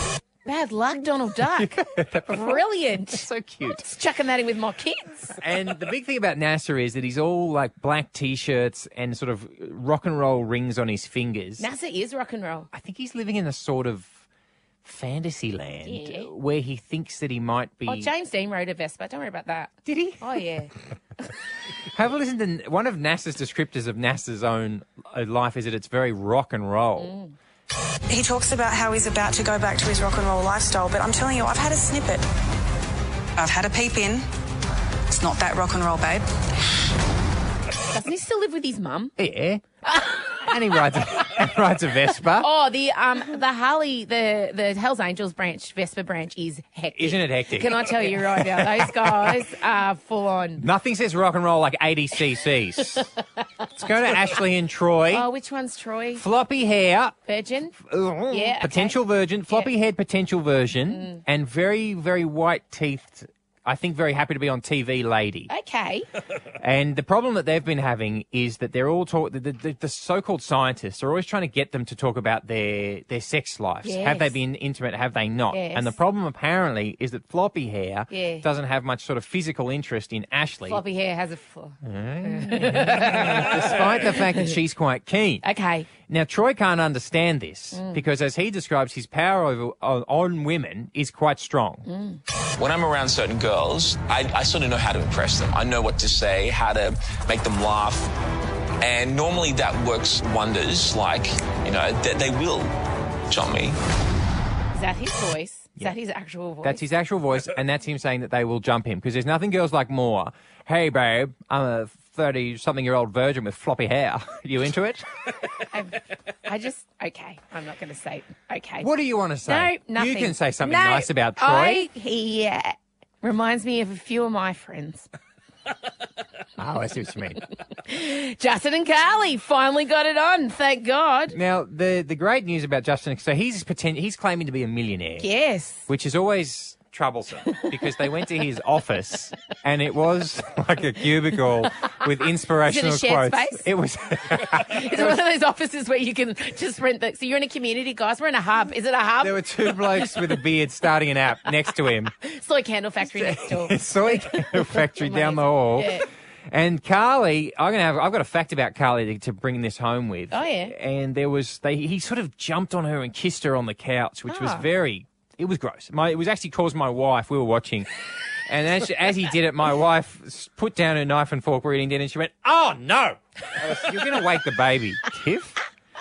Bad luck, Donald Duck. Brilliant. So cute. Just chucking that in with my kids. And the big thing about NASA is that he's all like black T-shirts and sort of rock and roll rings on his fingers. NASA is rock and roll. I think he's living in a sort of fantasy land where he thinks that he might be... Oh, James Dean rode a Vespa. Don't worry about that. Did he? Oh, yeah. Have a listen to one of NASA's descriptors of NASA's own life is that it's very rock and roll. He talks about how he's about to go back to his rock and roll lifestyle, but I'm telling you, I've had a snippet. I've had a peep in. It's not that rock and roll, babe. Doesn't he still live with his mum? Yeah. And he rides a Vespa. Oh, the Harley, the Hells Angels branch, Vespa branch is hectic. Isn't it hectic? Can I tell you right now, those guys are full on. Nothing says rock and roll like 80 cc's. Let's go to Ashley and Troy. Oh, which one's Troy? Floppy hair. Virgin? Yeah. Potential virgin. Floppy haired potential version. And very, very white teethed. I think very happy to be on TV lady. Okay. And the problem that they've been having is that they're all the so-called scientists are always trying to get them to talk about their sex lives. Yes. Have they been intimate? Have they not? Yes. And the problem apparently is that floppy hair Yeah. doesn't have much sort of physical interest in Ashley. Floppy hair has a... Despite the fact that she's quite keen. Okay. Now, Troy can't understand this because, as he describes, his power on women is quite strong. When I'm around certain girls, I sort of know how to impress them. I know what to say, how to make them laugh. And normally that works wonders, like, you know, they will jump me. Is that his voice? Is that his actual voice? That's his actual voice, and that's him saying that they will jump him because there's nothing girls like more. Hey, babe, I'm a 30-something-year-old virgin with floppy hair. You into it? Okay, I'm not going to say okay. What do you want to say? No, nothing. You can say something nice about Troy. He reminds me of a few of my friends. Oh, I see what you mean. Justin and Carly finally got it on, thank God. Now, the great news about Justin, so he's claiming to be a millionaire. Yes. Which is always troublesome because they went to his office and it was like a cubicle with inspirational Is it a shared quotes. space? It was. It's one of those offices where you can just rent the... So you're in a community, guys. We're in a hub. Is it a hub? There were two blokes with a beard starting an app next to him. Soy Candle Factory next door. Soy Candle Factory down the hall. Yeah. And Carly, I've got a fact about Carly to bring this home with. Oh, yeah. And he sort of jumped on her and kissed her on the couch, which was it was gross. It was actually caused my wife, we were watching, and as he did it, my wife put down her knife and fork, we're eating dinner, and she went, "Oh, no! You're going to wake the baby, Tiff."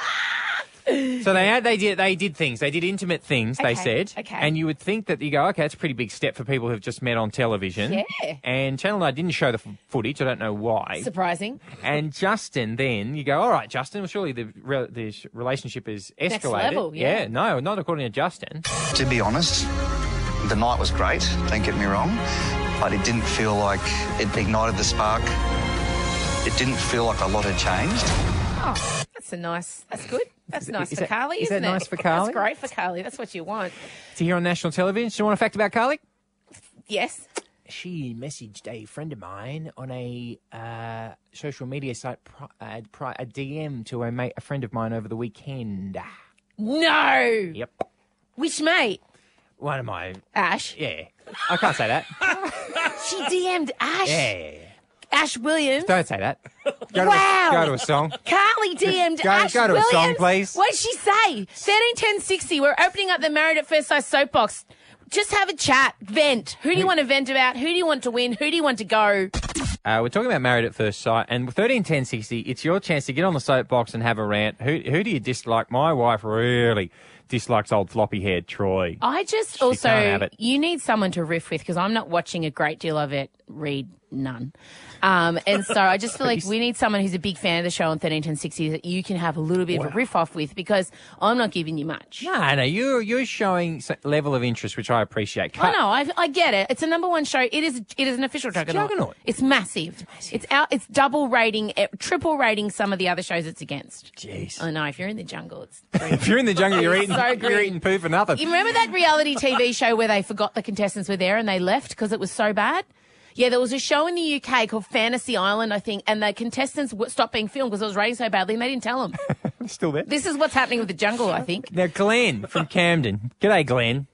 So they did things. They did intimate things, they said. Okay. And you would think that you go, okay, it's a pretty big step for people who've just met on television. Yeah. And Channel 9 didn't show the footage. I don't know why. Surprising. And Justin, then you go, all right, Justin. Well, surely the relationship is escalated. Next level, yeah. No, not according to Justin. To be honest, the night was great, don't get me wrong, but it didn't feel like it ignited the spark. It didn't feel like a lot had changed. Oh, that's good. That's nice for Carly, is isn't that it? nice for Carly? That's great for Carly. That's what you want. To hear on national television. Do you want a fact about Carly? Yes. She messaged a friend of mine on a social media site, a DM to a friend of mine over the weekend. No. Yep. Which mate? One of my... Ash? Yeah. I can't say that. She DM'd Ash? Yeah. Ash Williams? Don't say that. Go to a song. Carly DM'd Ash Go to Williams? a song, please. What did she say? 131060. We're opening up the Married at First Sight soapbox. Just have a chat. Vent. Who do you want to vent about? Who do you want to win? Who do you want to go? We're talking about Married at First Sight, and 131060, it's your chance to get on the soapbox and have a rant. Who do you dislike? My wife really dislikes old floppy-haired Troy. I just She can't have it. you need someone to riff with because I'm not watching a great deal of it. Read none. And so I just feel like we need someone who's a big fan of the show on 131060 that you can have a little bit of a riff off with because I'm not giving you much. No, you're showing some level of interest, which I appreciate. I know, I get it. It's a number one show. It is an official juggernaut. It's massive. It's double rating, triple rating some of the other shows it's against. Jeez. I know. If you're in the jungle, it's If you're in the jungle, you're So you're grim. eating poo for nothing. You remember that reality TV show where they forgot the contestants were there and they left because it was so bad? Yeah, there was a show in the UK called Fantasy Island, I think, and the contestants stopped being filmed because it was rating so badly and they didn't tell them. Still there. This is what's happening with the jungle, I think. Now, Glenn from Camden. G'day, Glenn.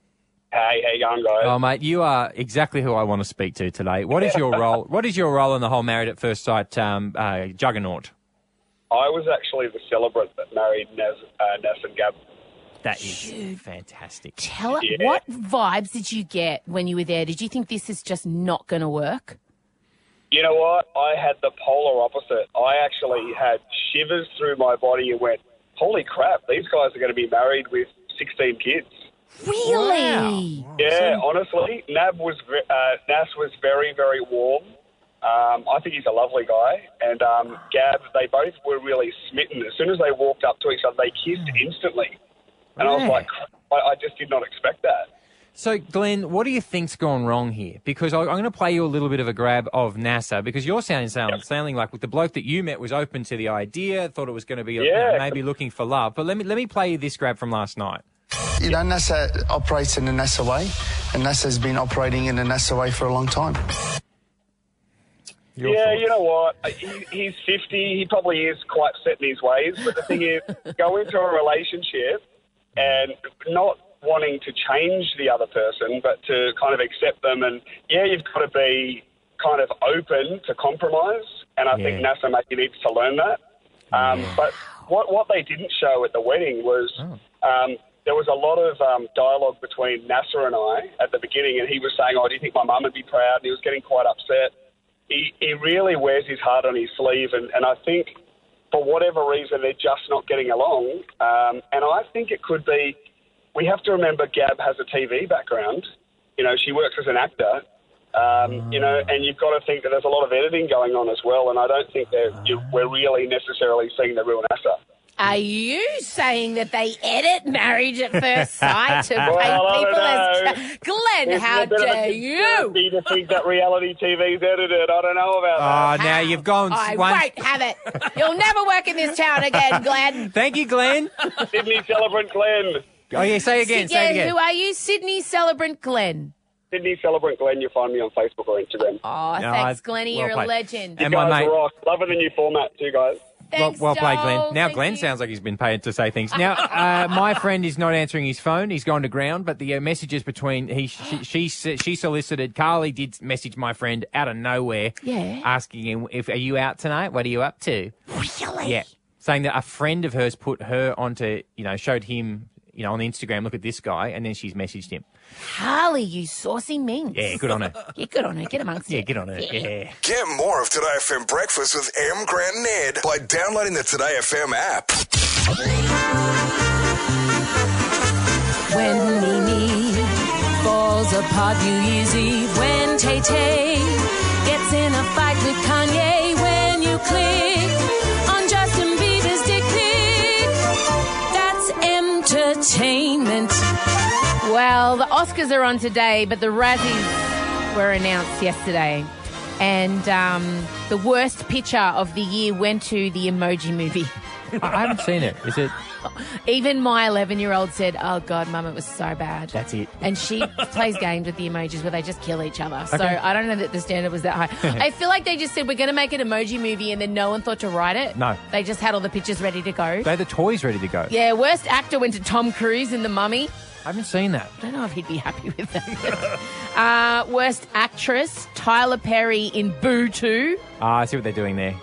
Hey, how you going, guys? Oh, mate, you are exactly who I want to speak to today. What is your role? What is your role in the whole Married at First Sight juggernaut? I was actually the celebrant that married Ness and Gab. That is fantastic. What vibes did you get when you were there? Did you think this is just not going to work? You know what? I had the polar opposite. I actually had shivers through my body and went, holy crap, these guys are going to be married with 16 kids. Really? Wow. Yeah, honestly, Nas was very, very warm. I think he's a lovely guy. And Gab, they both were really smitten. As soon as they walked up to each other, they kissed instantly. And I was like, I just did not expect that. So, Glenn, what do you think's gone wrong here? Because I'm going to play you a little bit of a grab of NASA, because you're sounding like the bloke that you met was open to the idea, thought it was going to be maybe looking for love. But let me play you this grab from last night. You know, NASA operates in a NASA way, and NASA's been operating in a NASA way for a long time. You know what? He's 50. He probably is quite set in his ways. But the thing is, go into a relationship and not wanting to change the other person, but to kind of accept them. And, you've got to be kind of open to compromise. And I think NASA maybe needs to learn that. But what they didn't show at the wedding was there was a lot of dialogue between NASA and I at the beginning, and he was saying, do you think my mum would be proud? And he was getting quite upset. He really wears his heart on his sleeve, and I think for whatever reason they're just not getting along. And I think it could be, we have to remember Gab has a TV background. You know, she works as an actor. You know, and you've got to think that there's a lot of editing going on as well, and I don't think we're really necessarily seeing the real NASA. Are you saying that they edit Marriage at First Sight to paint people as... Glenn, how dare you? Me to think that reality TV's edited. I don't know about that. Oh, now you've gone... I won't have it. You'll never work in this town again, Glenn. Thank you, Glenn. Sydney Celebrant Glenn. Oh, yeah, say again, say it again. Who are you? Sydney Celebrant Glenn. Sydney Celebrant Glenn. You'll find me on Facebook or Instagram. Oh, thanks, Glennie. You're a legend. You guys are rock. Loving the new format too, guys. Thanks, well played, Glenn. Joel. Now, Thank Glenn you. sounds like he's been paid to say things. Now, my friend is not answering his phone. He's gone to ground, but the messages between she solicited. Carly did message my friend out of nowhere, asking him are you out tonight? What are you up to? Really? Yeah, saying that a friend of hers put her onto, showed him, on Instagram. Look at this guy, and then she's messaged him. Harley, you saucy minx. Yeah, good on her. Yeah, good on her. Get amongst it. Yeah, get on her. Yeah. Get more of Today FM Breakfast with M, Grant and Ed by downloading the Today FM app. When Mimi falls apart New Year's Eve, when Tay-Tay gets in a fight with Kanye, when you click on Justin Bieber's dick pic, that's entertainment. Well, the Oscars are on today, but the Razzies were announced yesterday. And the worst picture of the year went to the Emoji Movie. I haven't seen it. Is it? Even my 11-year-old said, oh, God, Mum, it was so bad. That's it. And she plays games with the emojis where they just kill each other. So Okay. I don't know that the standard was that high. I feel like they just said, we're going to make an Emoji Movie, and then no one thought to write it. No. They just had all the pictures ready to go. They had the toys ready to go. Yeah, worst actor went to Tom Cruise in The Mummy. I haven't seen that. I don't know if he'd be happy with that. Worst actress, Tyler Perry in Boo 2. I see what they're doing there.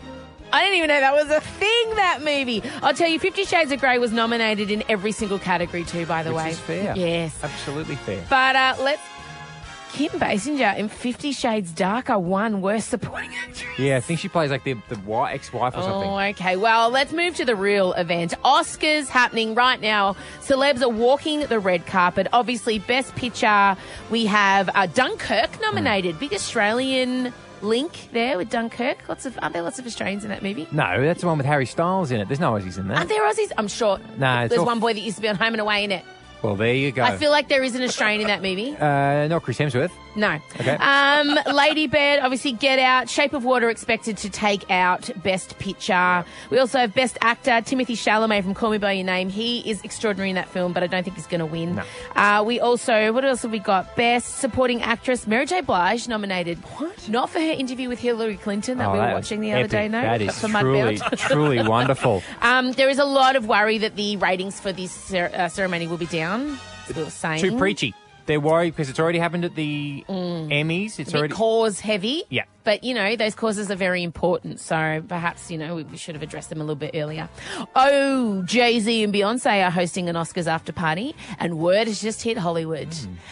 I didn't even know that was a thing, that movie. I'll tell you, 50 Shades of Grey was nominated in every single category too, by the way. Which is fair. Yes. Absolutely fair. But let's... Kim Basinger in 50 Shades Darker won Worst Supporting Actress. Yeah, I think she plays like the ex-wife or something. Oh, okay. Well, let's move to the real event. Oscars happening right now. Celebs are walking the red carpet. Obviously, Best Picture, we have Dunkirk nominated. Big Australian link there with Dunkirk. Aren't there lots of Australians in that movie? No, that's the one with Harry Styles in it. There's no Aussies in that. Aren't there Aussies? I'm sure. No, it's There's all... one boy that used to be on Home and Away in it. Well, there you go. I feel like there is an Australian in that movie. Not Chris Hemsworth. No. Okay. Lady Bird, obviously Get Out. Shape of Water expected to take out Best Picture. We also have Best Actor, Timothée Chalamet from Call Me By Your Name. He is extraordinary in that film, but I don't think he's going to win. No. We also, what else have we got? Best Supporting Actress, Mary J. Blige nominated. What? Not for her interview with Hillary Clinton that we were watching the other day, no. That is for truly wonderful. There is a lot of worry that the ratings for this ceremony will be down. As we were saying. Too preachy. They're worried because it's already happened at the Emmys. It's A bit already cause heavy. Yeah. But, you know, those causes are very important. So perhaps, you know, we should have addressed them a little bit earlier. Oh, Jay-Z and Beyonce are hosting an Oscars after party, and word has just hit Hollywood.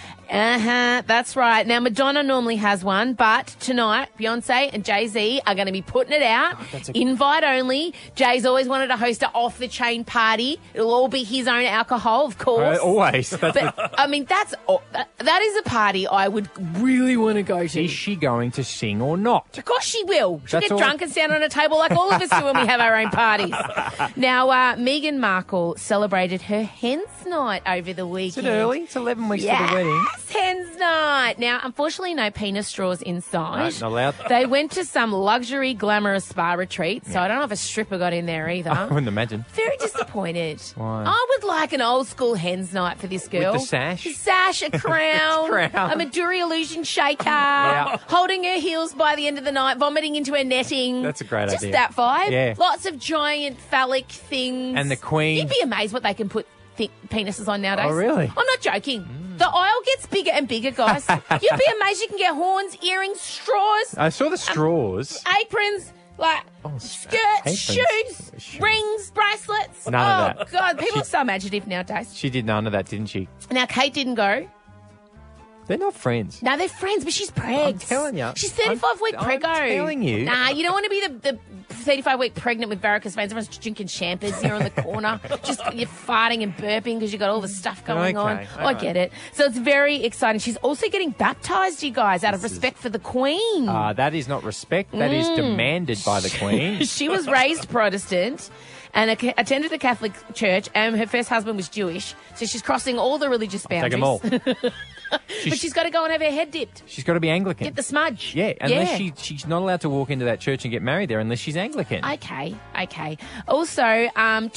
That's right. Now, Madonna normally has one, but tonight, Beyonce and Jay-Z are going to be putting it out. Invite only. Jay's always wanted to host an off-the-chain party. It'll all be his own alcohol, of course. Always. I mean, that is a party I would really want to go to. Is she going to sing or not? Of course she will. She'll That's get all- drunk and stand on a table like all of us do when we have our own parties. Now, Meghan Markle celebrated her hens night over the weekend. Is it early? It's 11 weeks Yes, to the wedding. hens night. Now, unfortunately, no penis straws inside. No, not allowed. They went to some luxury, glamorous spa retreat, so I don't know if a stripper got in there either. I wouldn't imagine. Very disappointed. Why? I would like an old school hens night for this girl. With the sash? A sash, a crown, Crown. a Maduri illusion shaker, Yeah. holding her heels by the end of the night, vomiting into her netting. That's a great Just idea. that vibe. Yeah. Lots of giant phallic things. And the Queen. You'd be amazed what they can put thick penises on nowadays. Oh, really? I'm not joking. The aisle gets bigger and bigger, guys. You'd be amazed you can get horns, earrings, straws, I saw the straws. aprons, like skirts, aprons. shoes, rings, bracelets. None of that. God, people She- are so imaginative nowadays. She did none of that, didn't she? Now, Kate didn't go. They're not friends. No, they're friends, but she's pregged. I'm telling you. She's 35-week I'm preggo. telling you. Nah, you don't want to be the 35-week pregnant with varicose veins. Everyone's drinking champers here on the corner. Just you're farting and burping because you got all the stuff going on. Okay, I get it. So it's very exciting. She's also getting baptised, you guys, out of respect for the Queen. That is not respect. That is demanded by the Queen. She was raised Protestant and attended a Catholic church, and her first husband was Jewish. So she's crossing all the religious boundaries. Take them all. But she's got to go and have her head dipped. She's got to be Anglican. Get the smudge. Yeah, unless she's not allowed to walk into that church and get married there unless she's Anglican. Okay. Also,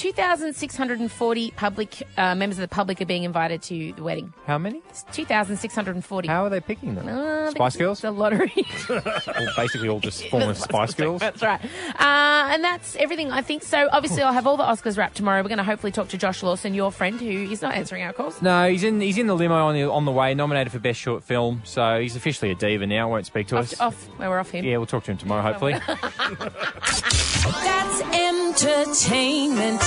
2,640 public members of the public are being invited to the wedding. How many? 2,640. How are they picking them? Spice Spice Girls? The lottery. Well, basically all just former Spice Girls. That's right. And that's everything, I think. So, obviously, I'll have all the Oscars wrapped tomorrow. We're going to hopefully talk to Josh Lawson, your friend, who is not answering our calls. No, he's in the limo on the way, nominated for Best Short Film. So he's officially a diva now. Won't speak to us. We're off him. Yeah, we'll talk to him tomorrow, hopefully. That's entertainment.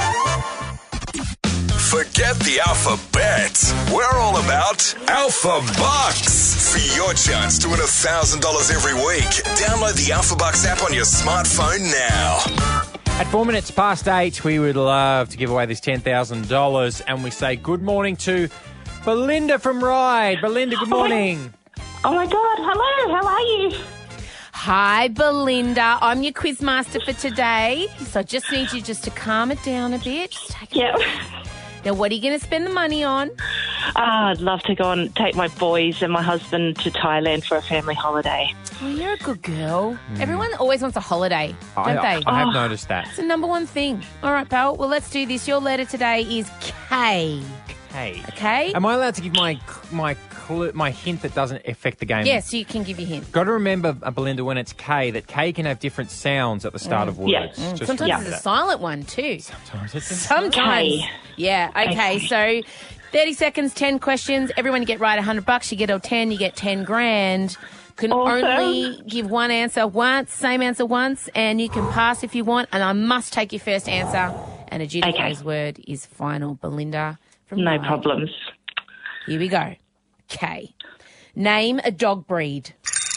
Forget the alphabet. We're all about Alpha Bucks. For your chance to win $1,000 every week, download the Alpha Bucks app on your smartphone now. At 4 minutes past 8, we would love to give away this $10,000, and we say good morning to Belinda from Ryde. Belinda, good morning. Oh my God, hello, how are you? Hi, Belinda. I'm your quiz master for today. So I just need you just to calm it down a bit. Just take Now, what are you going to spend the money on? I'd love to go and take my boys and my husband to Thailand for a family holiday. Oh, you're a good girl. Everyone always wants a holiday, don't they? I have noticed that. It's the number one thing. All right, pal. Well, let's do this. Your letter today is K. Hey. Okay? Am I allowed to give my hint that doesn't affect the game? Yes, you can give your hint. Got to remember, Belinda, when it's K, that K can have different sounds at the start of words. Yes. Just Sometimes remember it's a that. silent one too. Sometimes it's a Sometimes. Yeah, okay. So 30 seconds, 10 questions. Everyone you get right $100. You get a 10, you get 10 grand. Can only give one answer once, same answer once, and you can pass if you want. And I must take your first answer. And a adjudicator's word is final. Belinda from No Ryde. problems. Here we go. K. Name a dog breed.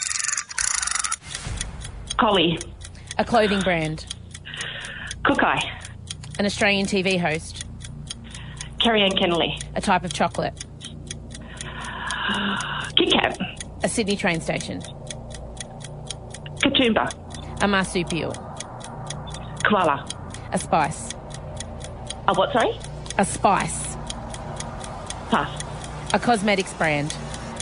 Collie. A clothing brand. Cookai. An Australian TV host. Carrie-Anne Kennelly. A type of chocolate. Kit Kat. A Sydney train station. Katoomba. A marsupial. Koala. A spice. A what, sorry? A spice. Pass. A cosmetics brand.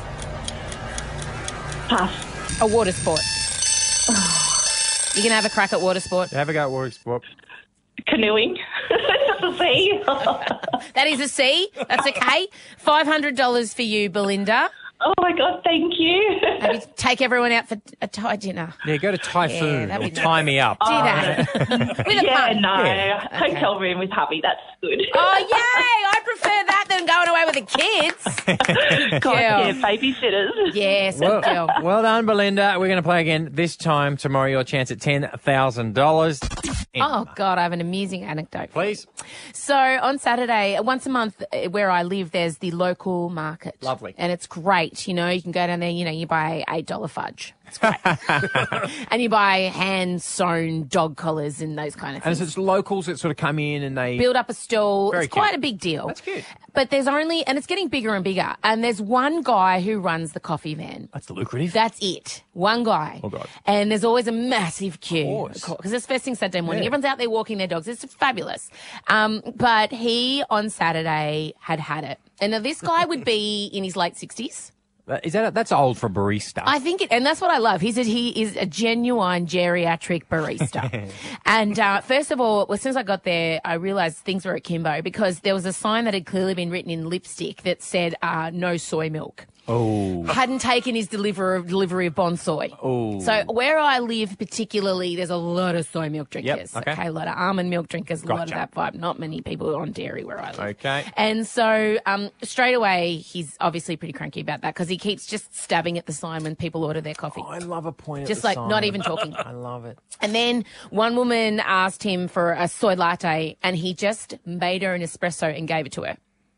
Pass. A water sport. You can have a crack at water sport. Have a go at water sport. Canoeing. That's a C. That is a C. That's okay. $500 for you, Belinda. Oh, my God, thank you. Maybe take everyone out for a Thai dinner. Yeah, go to Typhoon that'd or be Tie Me Up. Do that. With a pun. No. Yeah. Hotel room with hubby, that's good. Oh, yay! I prefer that than going away with the kids. God, Girl. yeah, babysitters. Yes, good girl. Well done, Belinda. We're going to play again this time tomorrow. Your chance at $10,000. Oh, God, I have an amusing anecdote. Please. So on Saturday, once a month where I live, there's the local market. Lovely. And it's great. You know, you can go down there, you know, you buy $8 fudge. It's great. And you buy hand-sewn dog collars and those kind of And things. so it's locals that sort of come in and they... Build up a stall. Very It's quite cute. a big deal. That's cute. But there's only, and it's getting bigger and bigger. And there's one guy who runs the coffee van. That's lucrative. That's it. One guy. Oh, God. And there's always a massive queue. Because it's first thing Saturday morning. Yeah. Everyone's out there walking their dogs. It's fabulous. But he, on Saturday, had it. And now this guy would be in his late 60s. That's old for a barista. I think and that's what I love. He is a genuine geriatric barista. And first of all, as soon as I got there, I realised things were akimbo because there was a sign that had clearly been written in lipstick that said no soy milk. Oh. Hadn't taken his delivery of Bon Soy. Oh. So where I live particularly, there's a lot of soy milk drinkers. Yep, okay. A lot of almond milk drinkers, a lot of Gotcha. that vibe. Not many people on dairy where I live. Okay. And so straight away, he's obviously pretty cranky about that because he keeps just stabbing at the sign when people order their coffee. I love a point Just at the like sign. not even talking. I love it. And then one woman asked him for a soy latte and he just made her an espresso and gave it to her.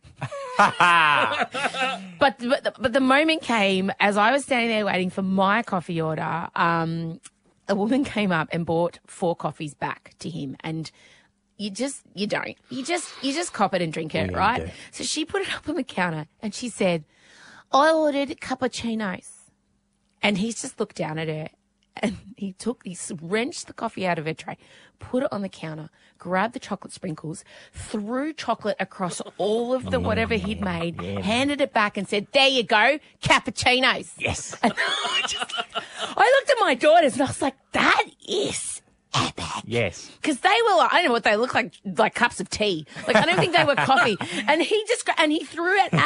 But the moment came as I was standing there waiting for my coffee order. A woman came up and bought 4 coffees back to him, and you just cop it and drink it, Yeah, right? you do. So she put it up on the counter and she said, "I ordered cappuccinos," and he's just looked down at her. And he wrenched the coffee out of her tray, put it on the counter, grabbed the chocolate sprinkles, threw chocolate across all of the whatever he'd made, handed it back and said, "There you go, cappuccinos." Yes. And I looked at my daughters and I was like, that is epic. Yes. Because they were like, I don't know what they look like cups of tea. Like, I don't think they were coffee. And he threw it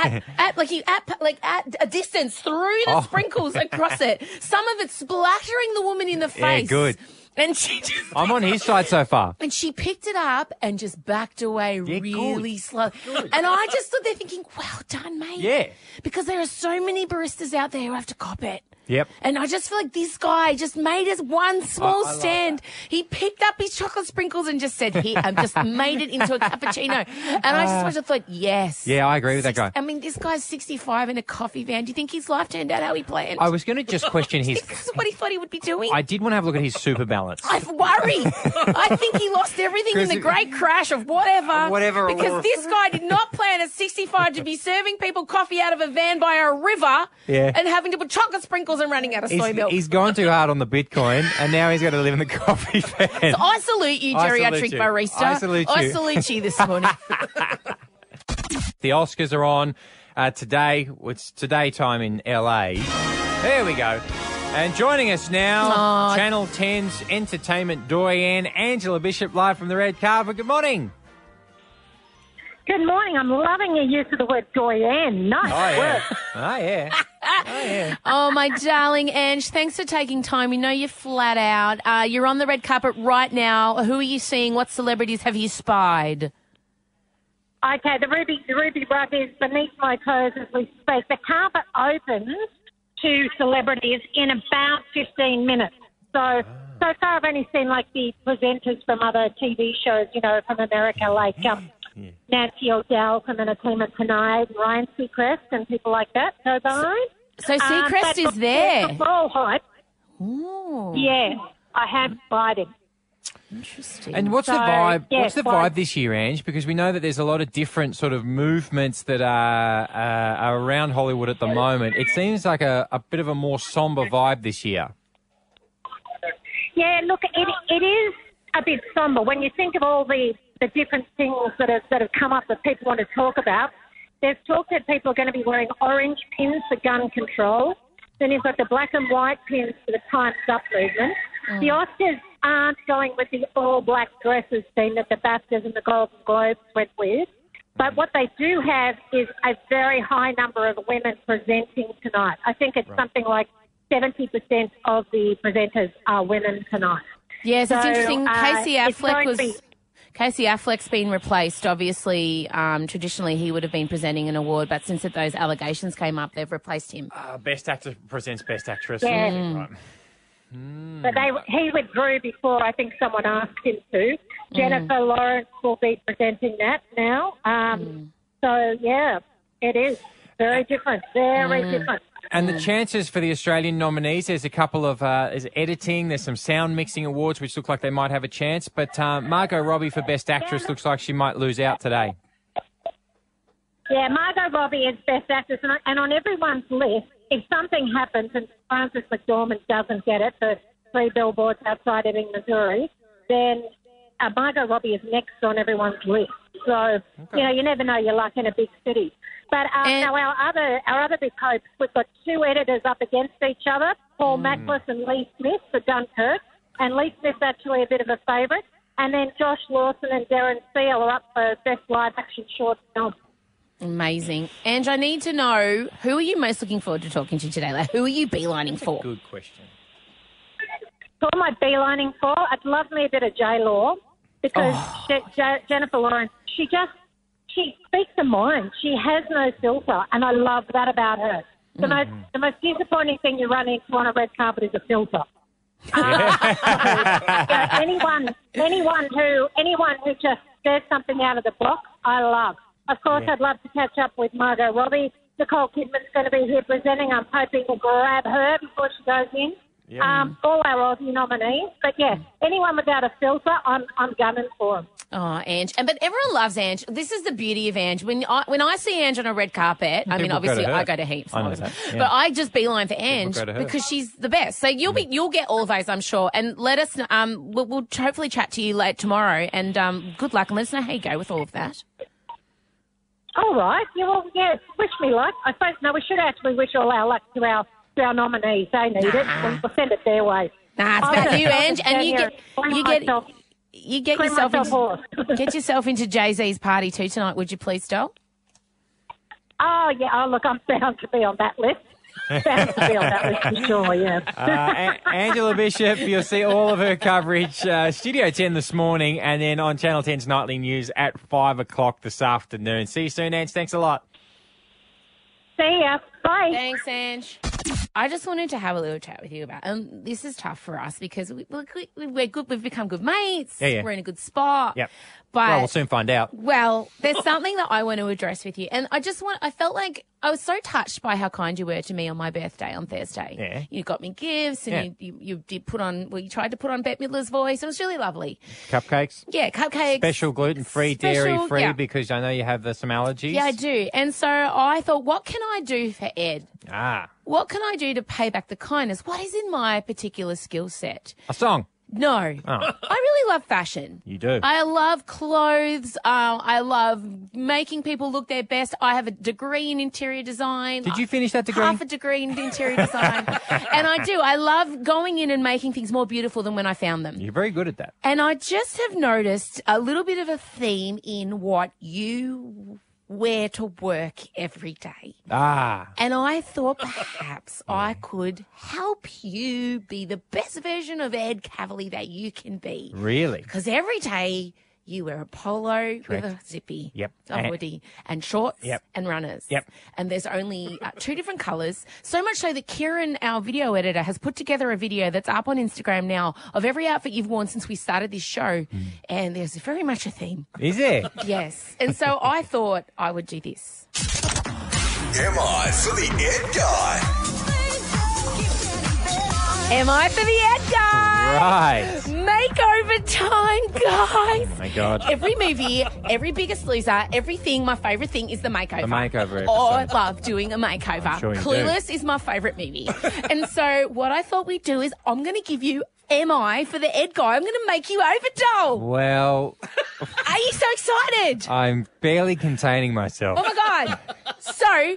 at a distance, threw the sprinkles across it. Some of it splattering the woman in the face. Yeah, good. And she just... I'm on his side so far. And she picked it up and just backed away really slow. And I just stood there thinking, well done, mate. Yeah. Because there are so many baristas out there who have to cop it. Yep. And I just feel like this guy just made us one small stand. He picked up his chocolate sprinkles and just said, "Here," and just made it into a cappuccino. And I just thought, yes. Yeah, I agree with that guy. I mean, this guy's 65 in a coffee van. Do you think his life turned out how he planned? I was going to just question his... This is what he thought he would be doing. I did want to have a look at his super balance. I worry. I think he lost everything in the great crash of whatever. Whatever it Because was. this guy did not plan at 65 to be serving people coffee out of a van by a river and having to put chocolate sprinkles and running out of soy milk. He's gone too hard on the Bitcoin, and now he's got to live in the coffee van. So I salute you, I geriatric salute you. barista. I salute you. I salute you this morning. The Oscars are on today. It's today time in LA. There we go. And joining us now, Channel 10's entertainment doyen, Angela Bishop, live from the red carpet. Good morning. Good morning. I'm loving your use of the word doyen. Nice work. Oh, yeah. Oh, my darling Ange, thanks for taking time. We know you're flat out. You're on the red carpet right now. Who are you seeing? What celebrities have you spied? Okay, the Ruby rug is beneath my toes as we speak. The carpet opens to celebrities in about 15 minutes. So far I've only seen like the presenters from other TV shows, you know, from America, like Nancy O'Dell from Entertainment Tonight, Ryan Seacrest and people like that go by. So Seacrest is there? For all hype. Ooh. Yeah, I have spied him. Interesting. And what's the So, vibe? yeah, what's the quite- vibe this year, Ange? Because we know that there's a lot of different sort of movements that are around Hollywood at the moment. It seems like a bit of a more somber vibe this year. Yeah, look, it is a bit somber when you think of all the different things that have come up that people want to talk about. There's talk that people are going to be wearing orange pins for gun control. Then you've got the black and white pins for the Time's Up movement. The Oscars aren't going with the all-black dresses theme that the BAFTAs and the Golden Globes went with. But what they do have is a very high number of women presenting tonight. I think it's something like 70% of the presenters are women tonight. Yes, it's So, interesting. it's going to be- Casey Affleck's been replaced. Obviously, traditionally he would have been presenting an award, but since those allegations came up, they've replaced him. Best actor presents Best Actress. Yeah. Right. But he withdrew before I think someone asked him to. Jennifer Lawrence will be presenting that now. So, yeah, it is very different, very different. And the chances for the Australian nominees, there's a couple of there's editing, there's some sound mixing awards which look like they might have a chance, but Margot Robbie for Best Actress looks like she might lose out today. Yeah, Margot Robbie is Best Actress, and on everyone's list, if something happens and Frances McDormand doesn't get it for 3 billboards outside Ebbing, Missouri, then Margot Robbie is next on everyone's list. So, you never know your luck in a big city. But now our other big hopes, we've got 2 editors up against each other, Paul Mackless and Lee Smith for Dunkirk. And Lee Smith's actually a bit of a favourite. And then Josh Lawson and Darren Seal are up for Best Live Action Short Film. Amazing. Ange, I need to know, who are you most looking forward to talking to today? Like, who are you beelining for? Good question. Who am I beelining for? I'd love me a bit of J-Law because Jennifer Lawrence, she speaks her mind. She has no filter, and I love that about her. The most disappointing thing you run into on a red carpet is a filter. Anyone who just says something out of the box, I love. Of course, I'd love to catch up with Margot Robbie. Nicole Kidman's going to be here presenting. I'm hoping to grab her before she goes in. All our Aussie nominees. But, anyone without a filter, I'm gunning for them. Oh, Ange. But everyone loves Ange. This is the beauty of Ange. When I see Ange on a red carpet, I mean, obviously I go to heaps. I know that, yeah. But I just beeline for Ange go to her. because she's the best. So you'll get all of those, I'm sure. And let us know, we'll hopefully chat to you late tomorrow. And good luck, and let us know how you go with all of that. All right. Wish me luck. I suppose, we should actually wish all our luck to our nominees. They need it. We'll send it their way. Nah, it's about you, Ange, and you get yourself into Jay-Z's party too tonight, would you please, doll? Oh, yeah. Oh, look, I'm bound to be on that list. Bound to be on that list for sure, yeah. Angela Bishop, you'll see all of her coverage, Studio 10 this morning, and then on Channel 10's Nightly News at 5 o'clock this afternoon. See you soon, Ange. Thanks a lot. See ya. Bye. Thanks, Ange. I just wanted to have a little chat with you about, and this is tough for us because we're good. We've become good mates. Yeah. We're in a good spot. Yep. But Well, we'll soon find out. Well, there's something that I want to address with you, and I felt like I was so touched by how kind you were to me on my birthday on Thursday. Yeah. You got me gifts, and you did put on. Well, you tried to put on Bette Midler's voice. It was really lovely. Cupcakes. Yeah, cupcakes. Special gluten-free, dairy-free, because I know you have some allergies. Yeah, I do. And so I thought, what can I do for Ed? What can I do to pay back the kindness? What is in my particular skill set? A song. No. Oh. I really love fashion. You do. I love clothes. I love making people look their best. I have a degree in interior design. Did you finish that degree? Half a degree in interior design. And I do. I love going in and making things more beautiful than when I found them. You're very good at that. And I just have noticed a little bit of a theme in what you wear to work every day. And I thought perhaps I could help you be the best version of Ed Cavalier that you can be. Really? Because every day you wear a polo with a zippy, a hoodie, and shorts and runners. And there's only 2 different colours. So much so that Kieran, our video editor, has put together a video that's up on Instagram now of every outfit you've worn since we started this show. And there's very much a theme. Is there? Yes. And so I thought I would do this. Am I for the Ed Guy? Am I for the Ed Guy? Right. Makeover time, guys. Oh, my God. Every movie, every Biggest Loser, everything, my favourite thing is the makeover. The makeover episode. I love doing a makeover. I'm sure you Clueless is my favourite movie. And so what I thought we'd do is I'm going to give you Am I for the Ed Guy. I'm going to make you over, doll. Well, Are you so excited? I'm barely containing myself. Oh, my God. So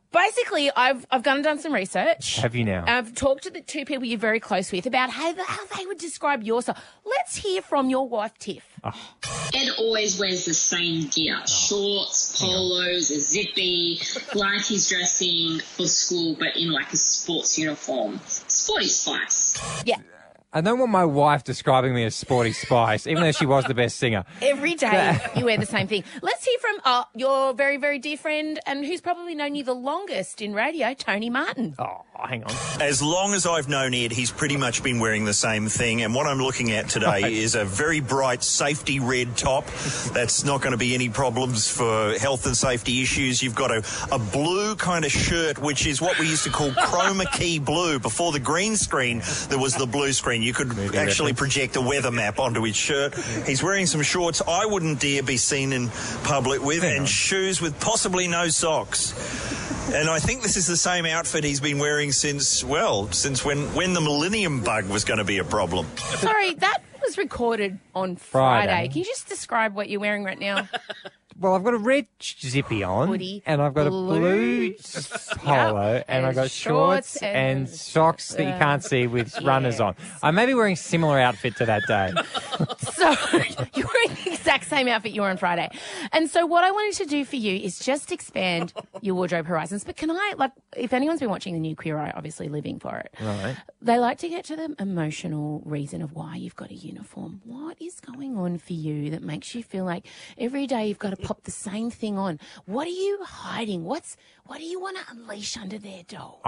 basically, I've gone and done some research. Have you now? I've talked to the two people you're very close with about how they would describe your style. Let's hear from your wife, Tiff. Ed always wears the same gear. Shorts, polos, a zippy, like he's dressing for school, but in like a sports uniform. Sporty Spice. Yeah. I don't want my wife describing me as Sporty Spice, even though she was the best singer. Every day you wear the same thing. Let's hear from your very, very dear friend and who's probably known you the longest in radio, Tony Martin. Oh, hang on. As long as I've known Ed, he's pretty much been wearing the same thing. And what I'm looking at today is a very bright safety red top. That's not going to be any problems for health and safety issues. You've got a blue kind of shirt, which is what we used to call chroma key blue. Before the green screen, there was the blue screen. You could actually project a weather map onto his shirt. He's wearing some shorts I wouldn't dare be seen in public with, and shoes with possibly no socks. And I think this is the same outfit he's been wearing since when the Millennium Bug was going to be a problem. Sorry, that was recorded on Friday. Can you just describe what you're wearing right now? Well, I've got a red zippy on, Hoodie, and I've got a blue polo, and I've got shorts and socks that you can't see with runners on. I may be wearing a similar outfit to that day. So you're wearing the exact same outfit you wore on Friday. And so what I wanted to do for you is just expand your wardrobe horizons. But can I, if anyone's been watching the new Queer Eye, obviously living for it, Right. they like to get to the emotional reason of why you've got a uniform. What is going on for you that makes you feel like every day you've got to pop the same thing on? What are you hiding? What do you want to unleash under there, doll?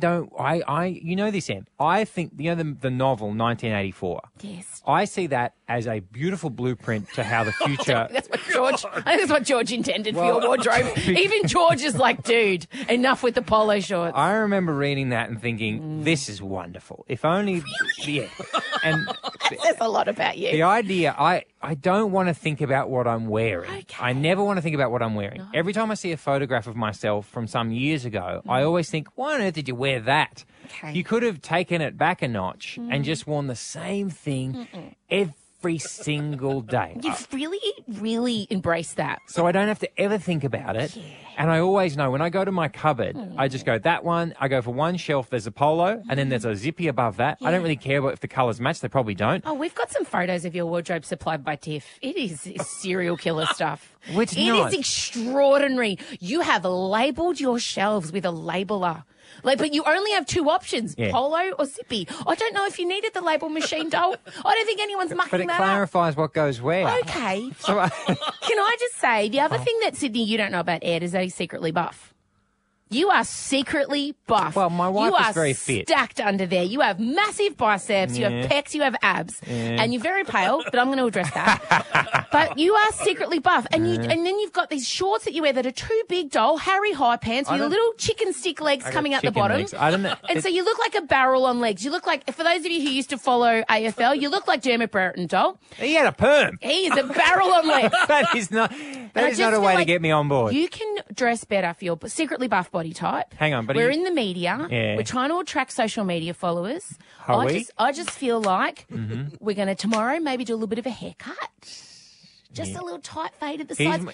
You know this, Em. I think, the novel 1984. Yes. I see that as a beautiful blueprint to how the future... I think that's what George intended for your wardrobe. Even George is like, dude, enough with the polo shorts. I remember reading that and thinking, this is wonderful. If only... Yeah. And that says a lot about you. the idea, I don't want to think about what I'm wearing. Okay. I never want to think about what I'm wearing. Every time I see a photograph of myself from some years ago, I always think, why on earth did you wear that? Okay. You could have taken it back a notch and just worn the same thing every single day. You've really, really embraced that. So I don't have to ever think about it. Yeah. And I always know when I go to my cupboard, I just go, that one, I go for one shelf, there's a polo, and then there's a zippy above that. I don't really care if the colours match. They probably don't. Oh, we've got some photos of your wardrobe supplied by Tiff. It is serial killer stuff. It's It not. is extraordinary. You have labelled your shelves with a labeler. But you only have two options, polo or zippy. I don't know if you needed the label machine, doll. I don't think anyone's mucking But it that clarifies what goes where. up. Okay. So Can I just say, the other thing that, Sydney, you don't know about Ed is that he's secretly buff. You are secretly buff. Well, my wife is is very fit. Stacked under there. You have massive biceps, you have pecs, you have abs, and you're very pale, but I'm going to address that. But you are secretly buff. And then you've got these shorts that you wear that are too big, doll, Harry high pants with little chicken stick legs coming out the bottom. Legs. I don't know. And so you look like a barrel on legs. You look like, for those of you who used to follow AFL, you look like Dermot Brereton, doll. He had a perm. He is a barrel on legs. That is not a way to get me on board. You can dress better for your secretly buff body type. Hang on, but we're in the media. Yeah. We're trying to attract social media followers. Are we? I just feel like we're going to tomorrow maybe do a little bit of a haircut. Just a little tight fade at the sides.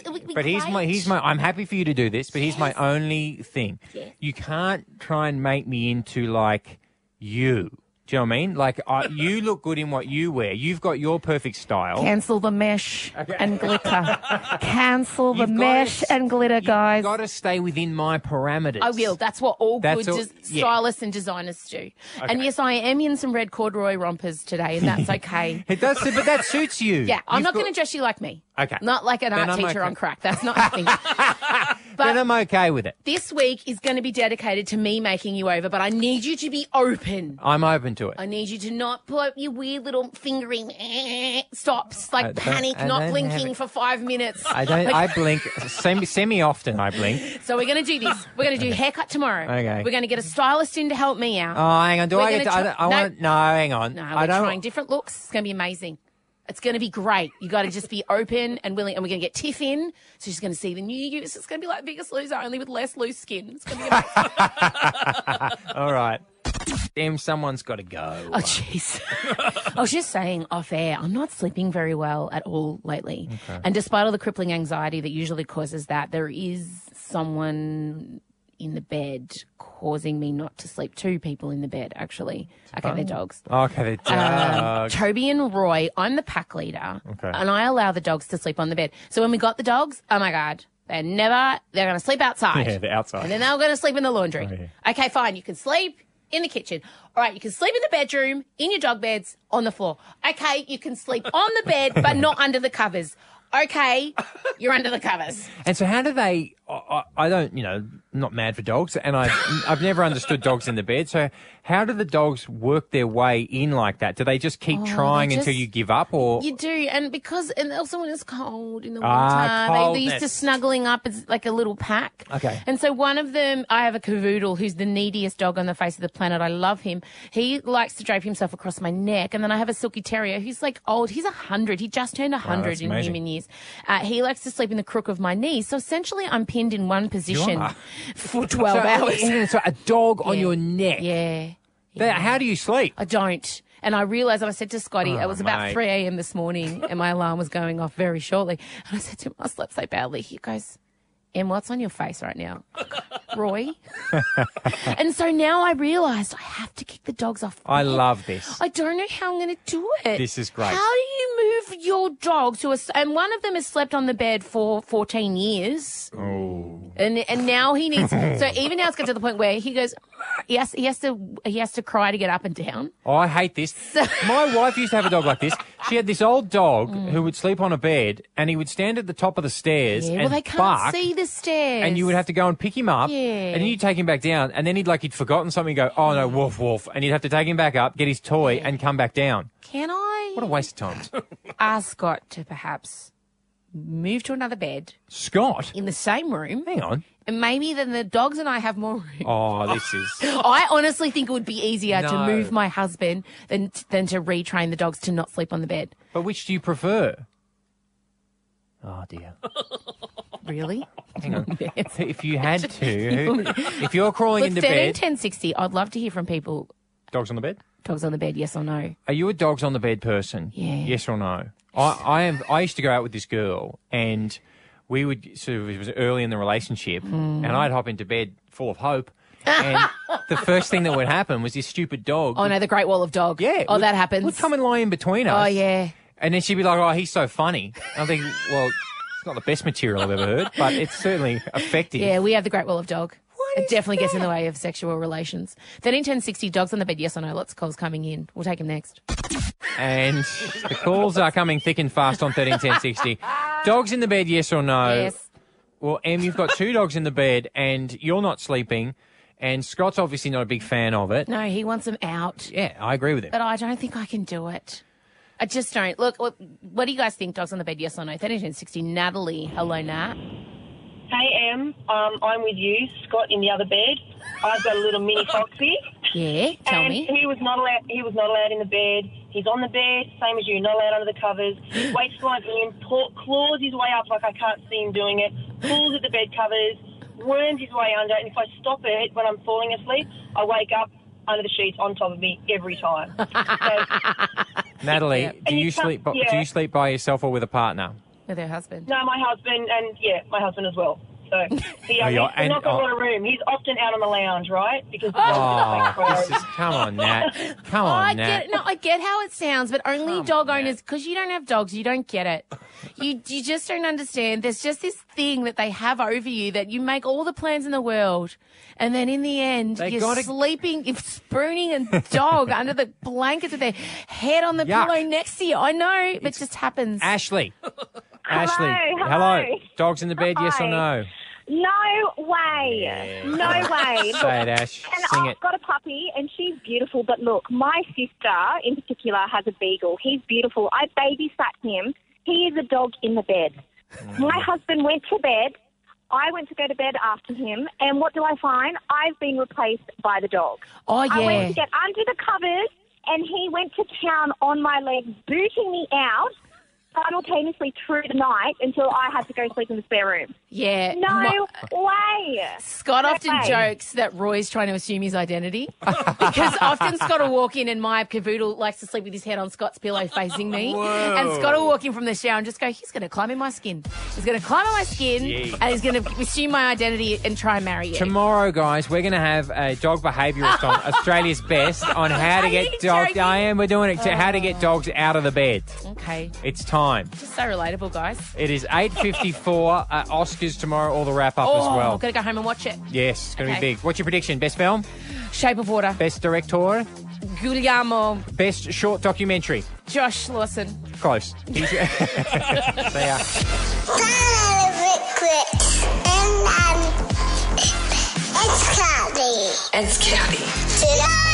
I'm happy for you to do this, but here's my only thing. Yes. You can't try and make me into like you. Do you know what I mean? Like, you look good in what you wear. You've got your perfect style. Cancel the mesh and glitter. Cancel the mesh and glitter, guys. You've got to stay within my parameters. I will. That's what all stylists and designers do. Okay. And yes, I am in some red corduroy rompers today, and that's okay. It does, but that suits you. Yeah, I'm not going to dress you like me. Okay. Not like an art teacher on crack. That's not happening. Then I'm okay with it. This week is going to be dedicated to me making you over, but I need you to be open. I'm open to it. I need you to not pull up your weird little fingering stops, like panic, not blinking for 5 minutes. I blink semi-often. I blink. So we're going to do this. We're going to do haircut tomorrow. Okay. We're going to get a stylist in to help me out. Oh, hang on. Hang on. No, we're trying different looks. It's going to be amazing. It's going to be great. You got to just be open and willing. And we're going to get Tiff in. So she's going to see the new you. It's going to be like Biggest Loser, only with less loose skin. It's going to be amazing. All right. Damn, someone's got to go. Oh, jeez. I was just saying off air, I'm not sleeping very well at all lately. Okay. And despite all the crippling anxiety that usually causes that, there is someone in the bed, causing me not to sleep. 2 people in the bed, actually. Okay, they're dogs. Okay, they're dogs. Toby and Roy, I'm the pack leader, and I allow the dogs to sleep on the bed. So when we got the dogs, oh my God, they're going to sleep outside. Yeah, they're outside. And then they're going to sleep in the laundry. Oh, yeah. Okay, fine, you can sleep in the kitchen. All right, you can sleep in the bedroom, in your dog beds, on the floor. Okay, you can sleep on the bed, but not under the covers. Okay, you're under the covers. And so how do they, I don't, I'm not mad for dogs, and I've never understood dogs in the bed. So how do the dogs work their way in like that? Do they just keep trying until you give up, or? You do, and also when it's cold in the winter, they're used to snuggling up as like a little pack. Okay. And so one of them, I have a cavoodle who's the neediest dog on the face of the planet. I love him. He likes to drape himself across my neck, and then I have a silky terrier who's like old. He's 100. He just turned 100 in human years. He likes to sleep in the crook of my knee. So essentially, I'm pinned in one position for 12 hours. So a dog on your neck. Yeah. How do you sleep? I don't. And I realised, I said to Scotty, it was about mate. 3 a.m. this morning, and my alarm was going off very shortly. And I said to him, I slept so badly. He goes, Em, what's on your face right now? Roy? And so now I realised I have to kick the dogs off. I love this. I don't know how I'm going to do it. This is great. How do you move your dog to and one of them has slept on the bed for 14 years. Oh. And now he needs, so even now it's got to the point where he goes, he has to cry to get up and down. Oh, I hate this. My wife used to have a dog like this. She had this old dog who would sleep on a bed, and he would stand at the top of the stairs and they can't bark, see the stairs. and you would have to go and pick him up, Yeah. and then you'd take him back down, and then he'd forgotten something, go, oh no, woof, woof, and you'd have to take him back up, get his toy, and come back down. Can I What a waste of time. ask Scott to perhaps move to another bed Scott? in the same room? Hang on. And maybe then the dogs and I have more room. Oh, this is... I honestly think it would be easier to No. move my husband than to retrain the dogs to not sleep on the bed. But which do you prefer? Oh, dear. Really? Hang on. If you had to, if you're crawling Look, into 13, bed... 10, 60, I'd love to hear from people. Dogs on the bed? Dogs on the bed, yes or no? Are you a dogs on the bed person? Yeah. Yes or no? I am. I used to go out with this girl, and we would sort of, it was early in the relationship, and I'd hop into bed full of hope, and the first thing that would happen was this stupid dog. Oh, no, the Great Wall of Dog. Yeah. Oh, that happens. Would come and lie in between us. Oh, yeah. And then she'd be like, oh, he's so funny. And I think, well, it's not the best material I've ever heard, but it's certainly effective. Yeah, we have the Great Wall of Dog. It definitely gets in the way of sexual relations. 13, 10, 60, dogs on the bed, yes or no? Lots of calls coming in. We'll take them next. And the calls are coming thick and fast on 13, 10, 60. Dogs in the bed, yes or no? Yes. Well, Em, you've got 2 dogs in the bed, and you're not sleeping, and Scott's obviously not a big fan of it. No, he wants them out. Yeah, I agree with him. But I don't think I can do it. I just don't. Look, what do you guys think? Dogs on the bed, yes or no? 13, 10, 60. Natalie. Hello, Nat. Hey, Em. I'm with you. Scott in the other bed. I've got a little mini foxy. Yeah, tell and me. He was not allowed in the bed. He's on the bed, same as you, not allowed under the covers. Waits till I'm in, claws his way up like I can't see him doing it, pulls at the bed covers, worms his way under, and if I stop it when I'm falling asleep, I wake up under the sheets on top of me every time. Natalie, do you sleep by yourself or with a partner? With her husband. No, my husband, and my husband as well. So he's not got a lot of room. He's often out on the lounge, right? Because Come on, Nat. Come on, Nat. I get how it sounds, but only dog owners, because you don't have dogs, you don't get it. You just don't understand. There's just this thing that they have over you that you make all the plans in the world, and then in the end, you're sleeping, spooning a dog under the blankets with their head on the pillow next to you. I know, but it just happens. Ashley. Hello. Hello. Dogs in the bed, yes or no? No way. No way. Say it, Ash. And Sing I've it. got a puppy, and she's beautiful. But look, my sister in particular has a beagle. He's beautiful. I babysat him. He is a dog in the bed. My husband went to bed. I went to go to bed after him, and what do I find? I've been replaced by the dog. Oh, yeah. I went to get under the covers, and he went to town on my legs, booting me out. simultaneously through the night until I had to go sleep in the spare room. Yeah. No way. Scott No often way. jokes that Roy's trying to assume his identity because often Scott will walk in and my cavoodle likes to sleep with his head on Scott's pillow facing me. Whoa. And Scott will walk in from the shower and just go, he's going to climb in my skin. He's going to climb in my skin Jeez. and he's going to assume my identity and try and marry you. Tomorrow, guys, we're going to have a dog behaviourist on Australia's Best on how to get dogs. I am. We're doing it. How to get dogs out of the bed. Okay. It's time. Just so relatable, guys. It is 8:54. Oscars tomorrow. All the wrap up as well. I've got to go home and watch it. Yes, it's going to Okay. be big. What's your prediction? Best film? Shape of Water. Best director? Guillermo. Best short documentary? Josh Lawson. Close. See ya. It's Caddy.